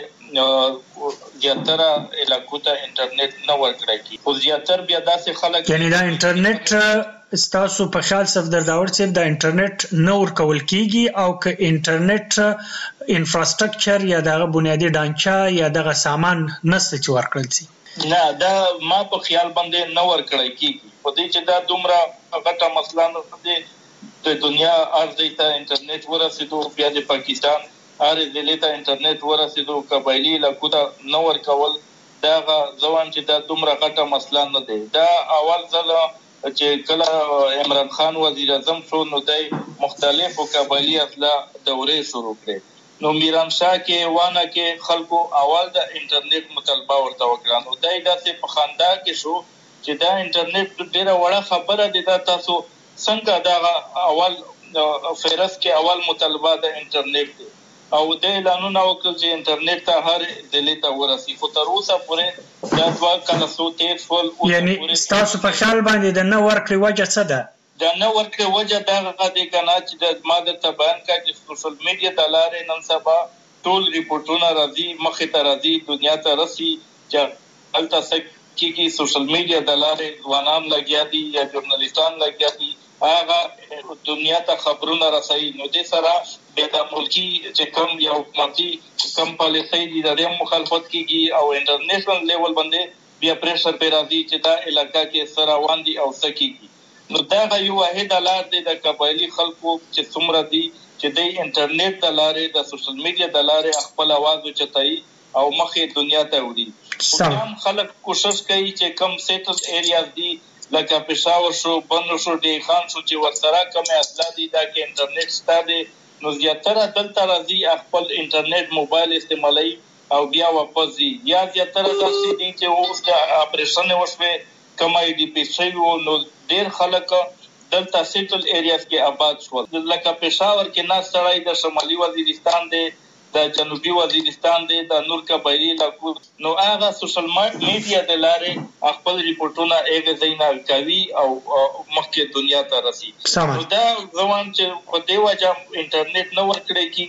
باندې زیاتره علاقو ته انټرنیټ نه ورکړی کېږي. خو زیاتر بیا داسې خلک یعنې دا انټرنیټ ستاسو په خیال صفدر داور صاحب د انټرنیټ نه ورکول کېږي، او که انټرنیټ انفراسترکچر یا دغه بنیادي ډانچه یا دغه سامان نشته چې ورکړل شي؟ نه، دا ما په خیال باندې نه ورکړی کېږي. په دې چې دا دومره غټه مسله نه ده. د دنیا هر ځای ته انټرنیټ ورسېدو، بیا د پاکستان هر ضلع ته انټرنیټ ورسېدو، قبایلي علاقو ته نه ورکول، دا زه وایم چې دا دومره غټه مسله نه ده. دا اول ځل چې کله عمران خان وزیر اعظم شو نو دی مختلفو قبایلي اصلاح دورې شروع کړې. نو میرانشاه کې وانه کې خلکو اول د انټرنیټ مطالبه ورته وکړه. نو دای داسې په خندا کې شو چې دا انټرنیټ ډیره وړه خبره ده، دا تاسو څنګه دا اول فهرست کې اول مطالبه د انټرنیټ دی. او د اعلانونه وکړل چې انټرنیټ ته هر ضلع ته ورسي. خو تر اوسه پورې دا 2 کاله څو تیر شول. یعنې ستاسو په خیال باندې د نه ورکړې وجه څه ده؟ د نه ورکړې وجه دا دی که نه چې ما درته بیان کړه چې سوشل میډیا د لارې نن سبا ټول ریپورټونه راځي، مخې ته راځي، دنیا ته رسي چې هلته څه کېږي. سوشل میډیا د لارې ځوانان لګیا دي یا ژورنالیستان لګیا دي، هغه دنیا ته خبرونه رسوي. نو دې سره بیا د ملکي چې کوم یا حکومتي کوم پالیسۍ دي د دې مخالفت کېږي، او انټرنیشنل لیول باندې بیا پریشر پرې راځي چې دا علاقه کې څه روان دي او څه کېږي. نو دا یو واحد لار دی د قبایلي خلکو چې څومره دي چې د انټرنیټ د لارې، د سوشل میډیا د لارې خپل आवाज اوچتایي او مخې دنیا ته وړي. هم خلک کوشش کوي چې کم سیټل ایریاز دي لکه پېښور شو، بنو شو، ډی خان شو، چې ورسره کم اصلاح دي دا کې انټرنیټ شته دی. نو زیاتره دلته راځي خپل انټرنیټ موبایل استعمالوي او بیا واپس ځي. یا زیاتره داسې دي چې اوس د اپریشن وشوې کم ای ډي پی شوي وو، نو ډېر خلک دلته سیټل ایریاز کې آباد شول. لکه پېښور کې ناست سړی د شمالي وزیرستان دی، د جنوبي وزیرستان دی، د نور قبایلي علاقو. نو هغه سوشل میډیا د لارې خپل ریپورټونه هغه ځای نه کوي او مخکې دنیا ته رسي. نو دا زه وایم چې په دې وجه انټرنیټ نه ورکړی کېږي.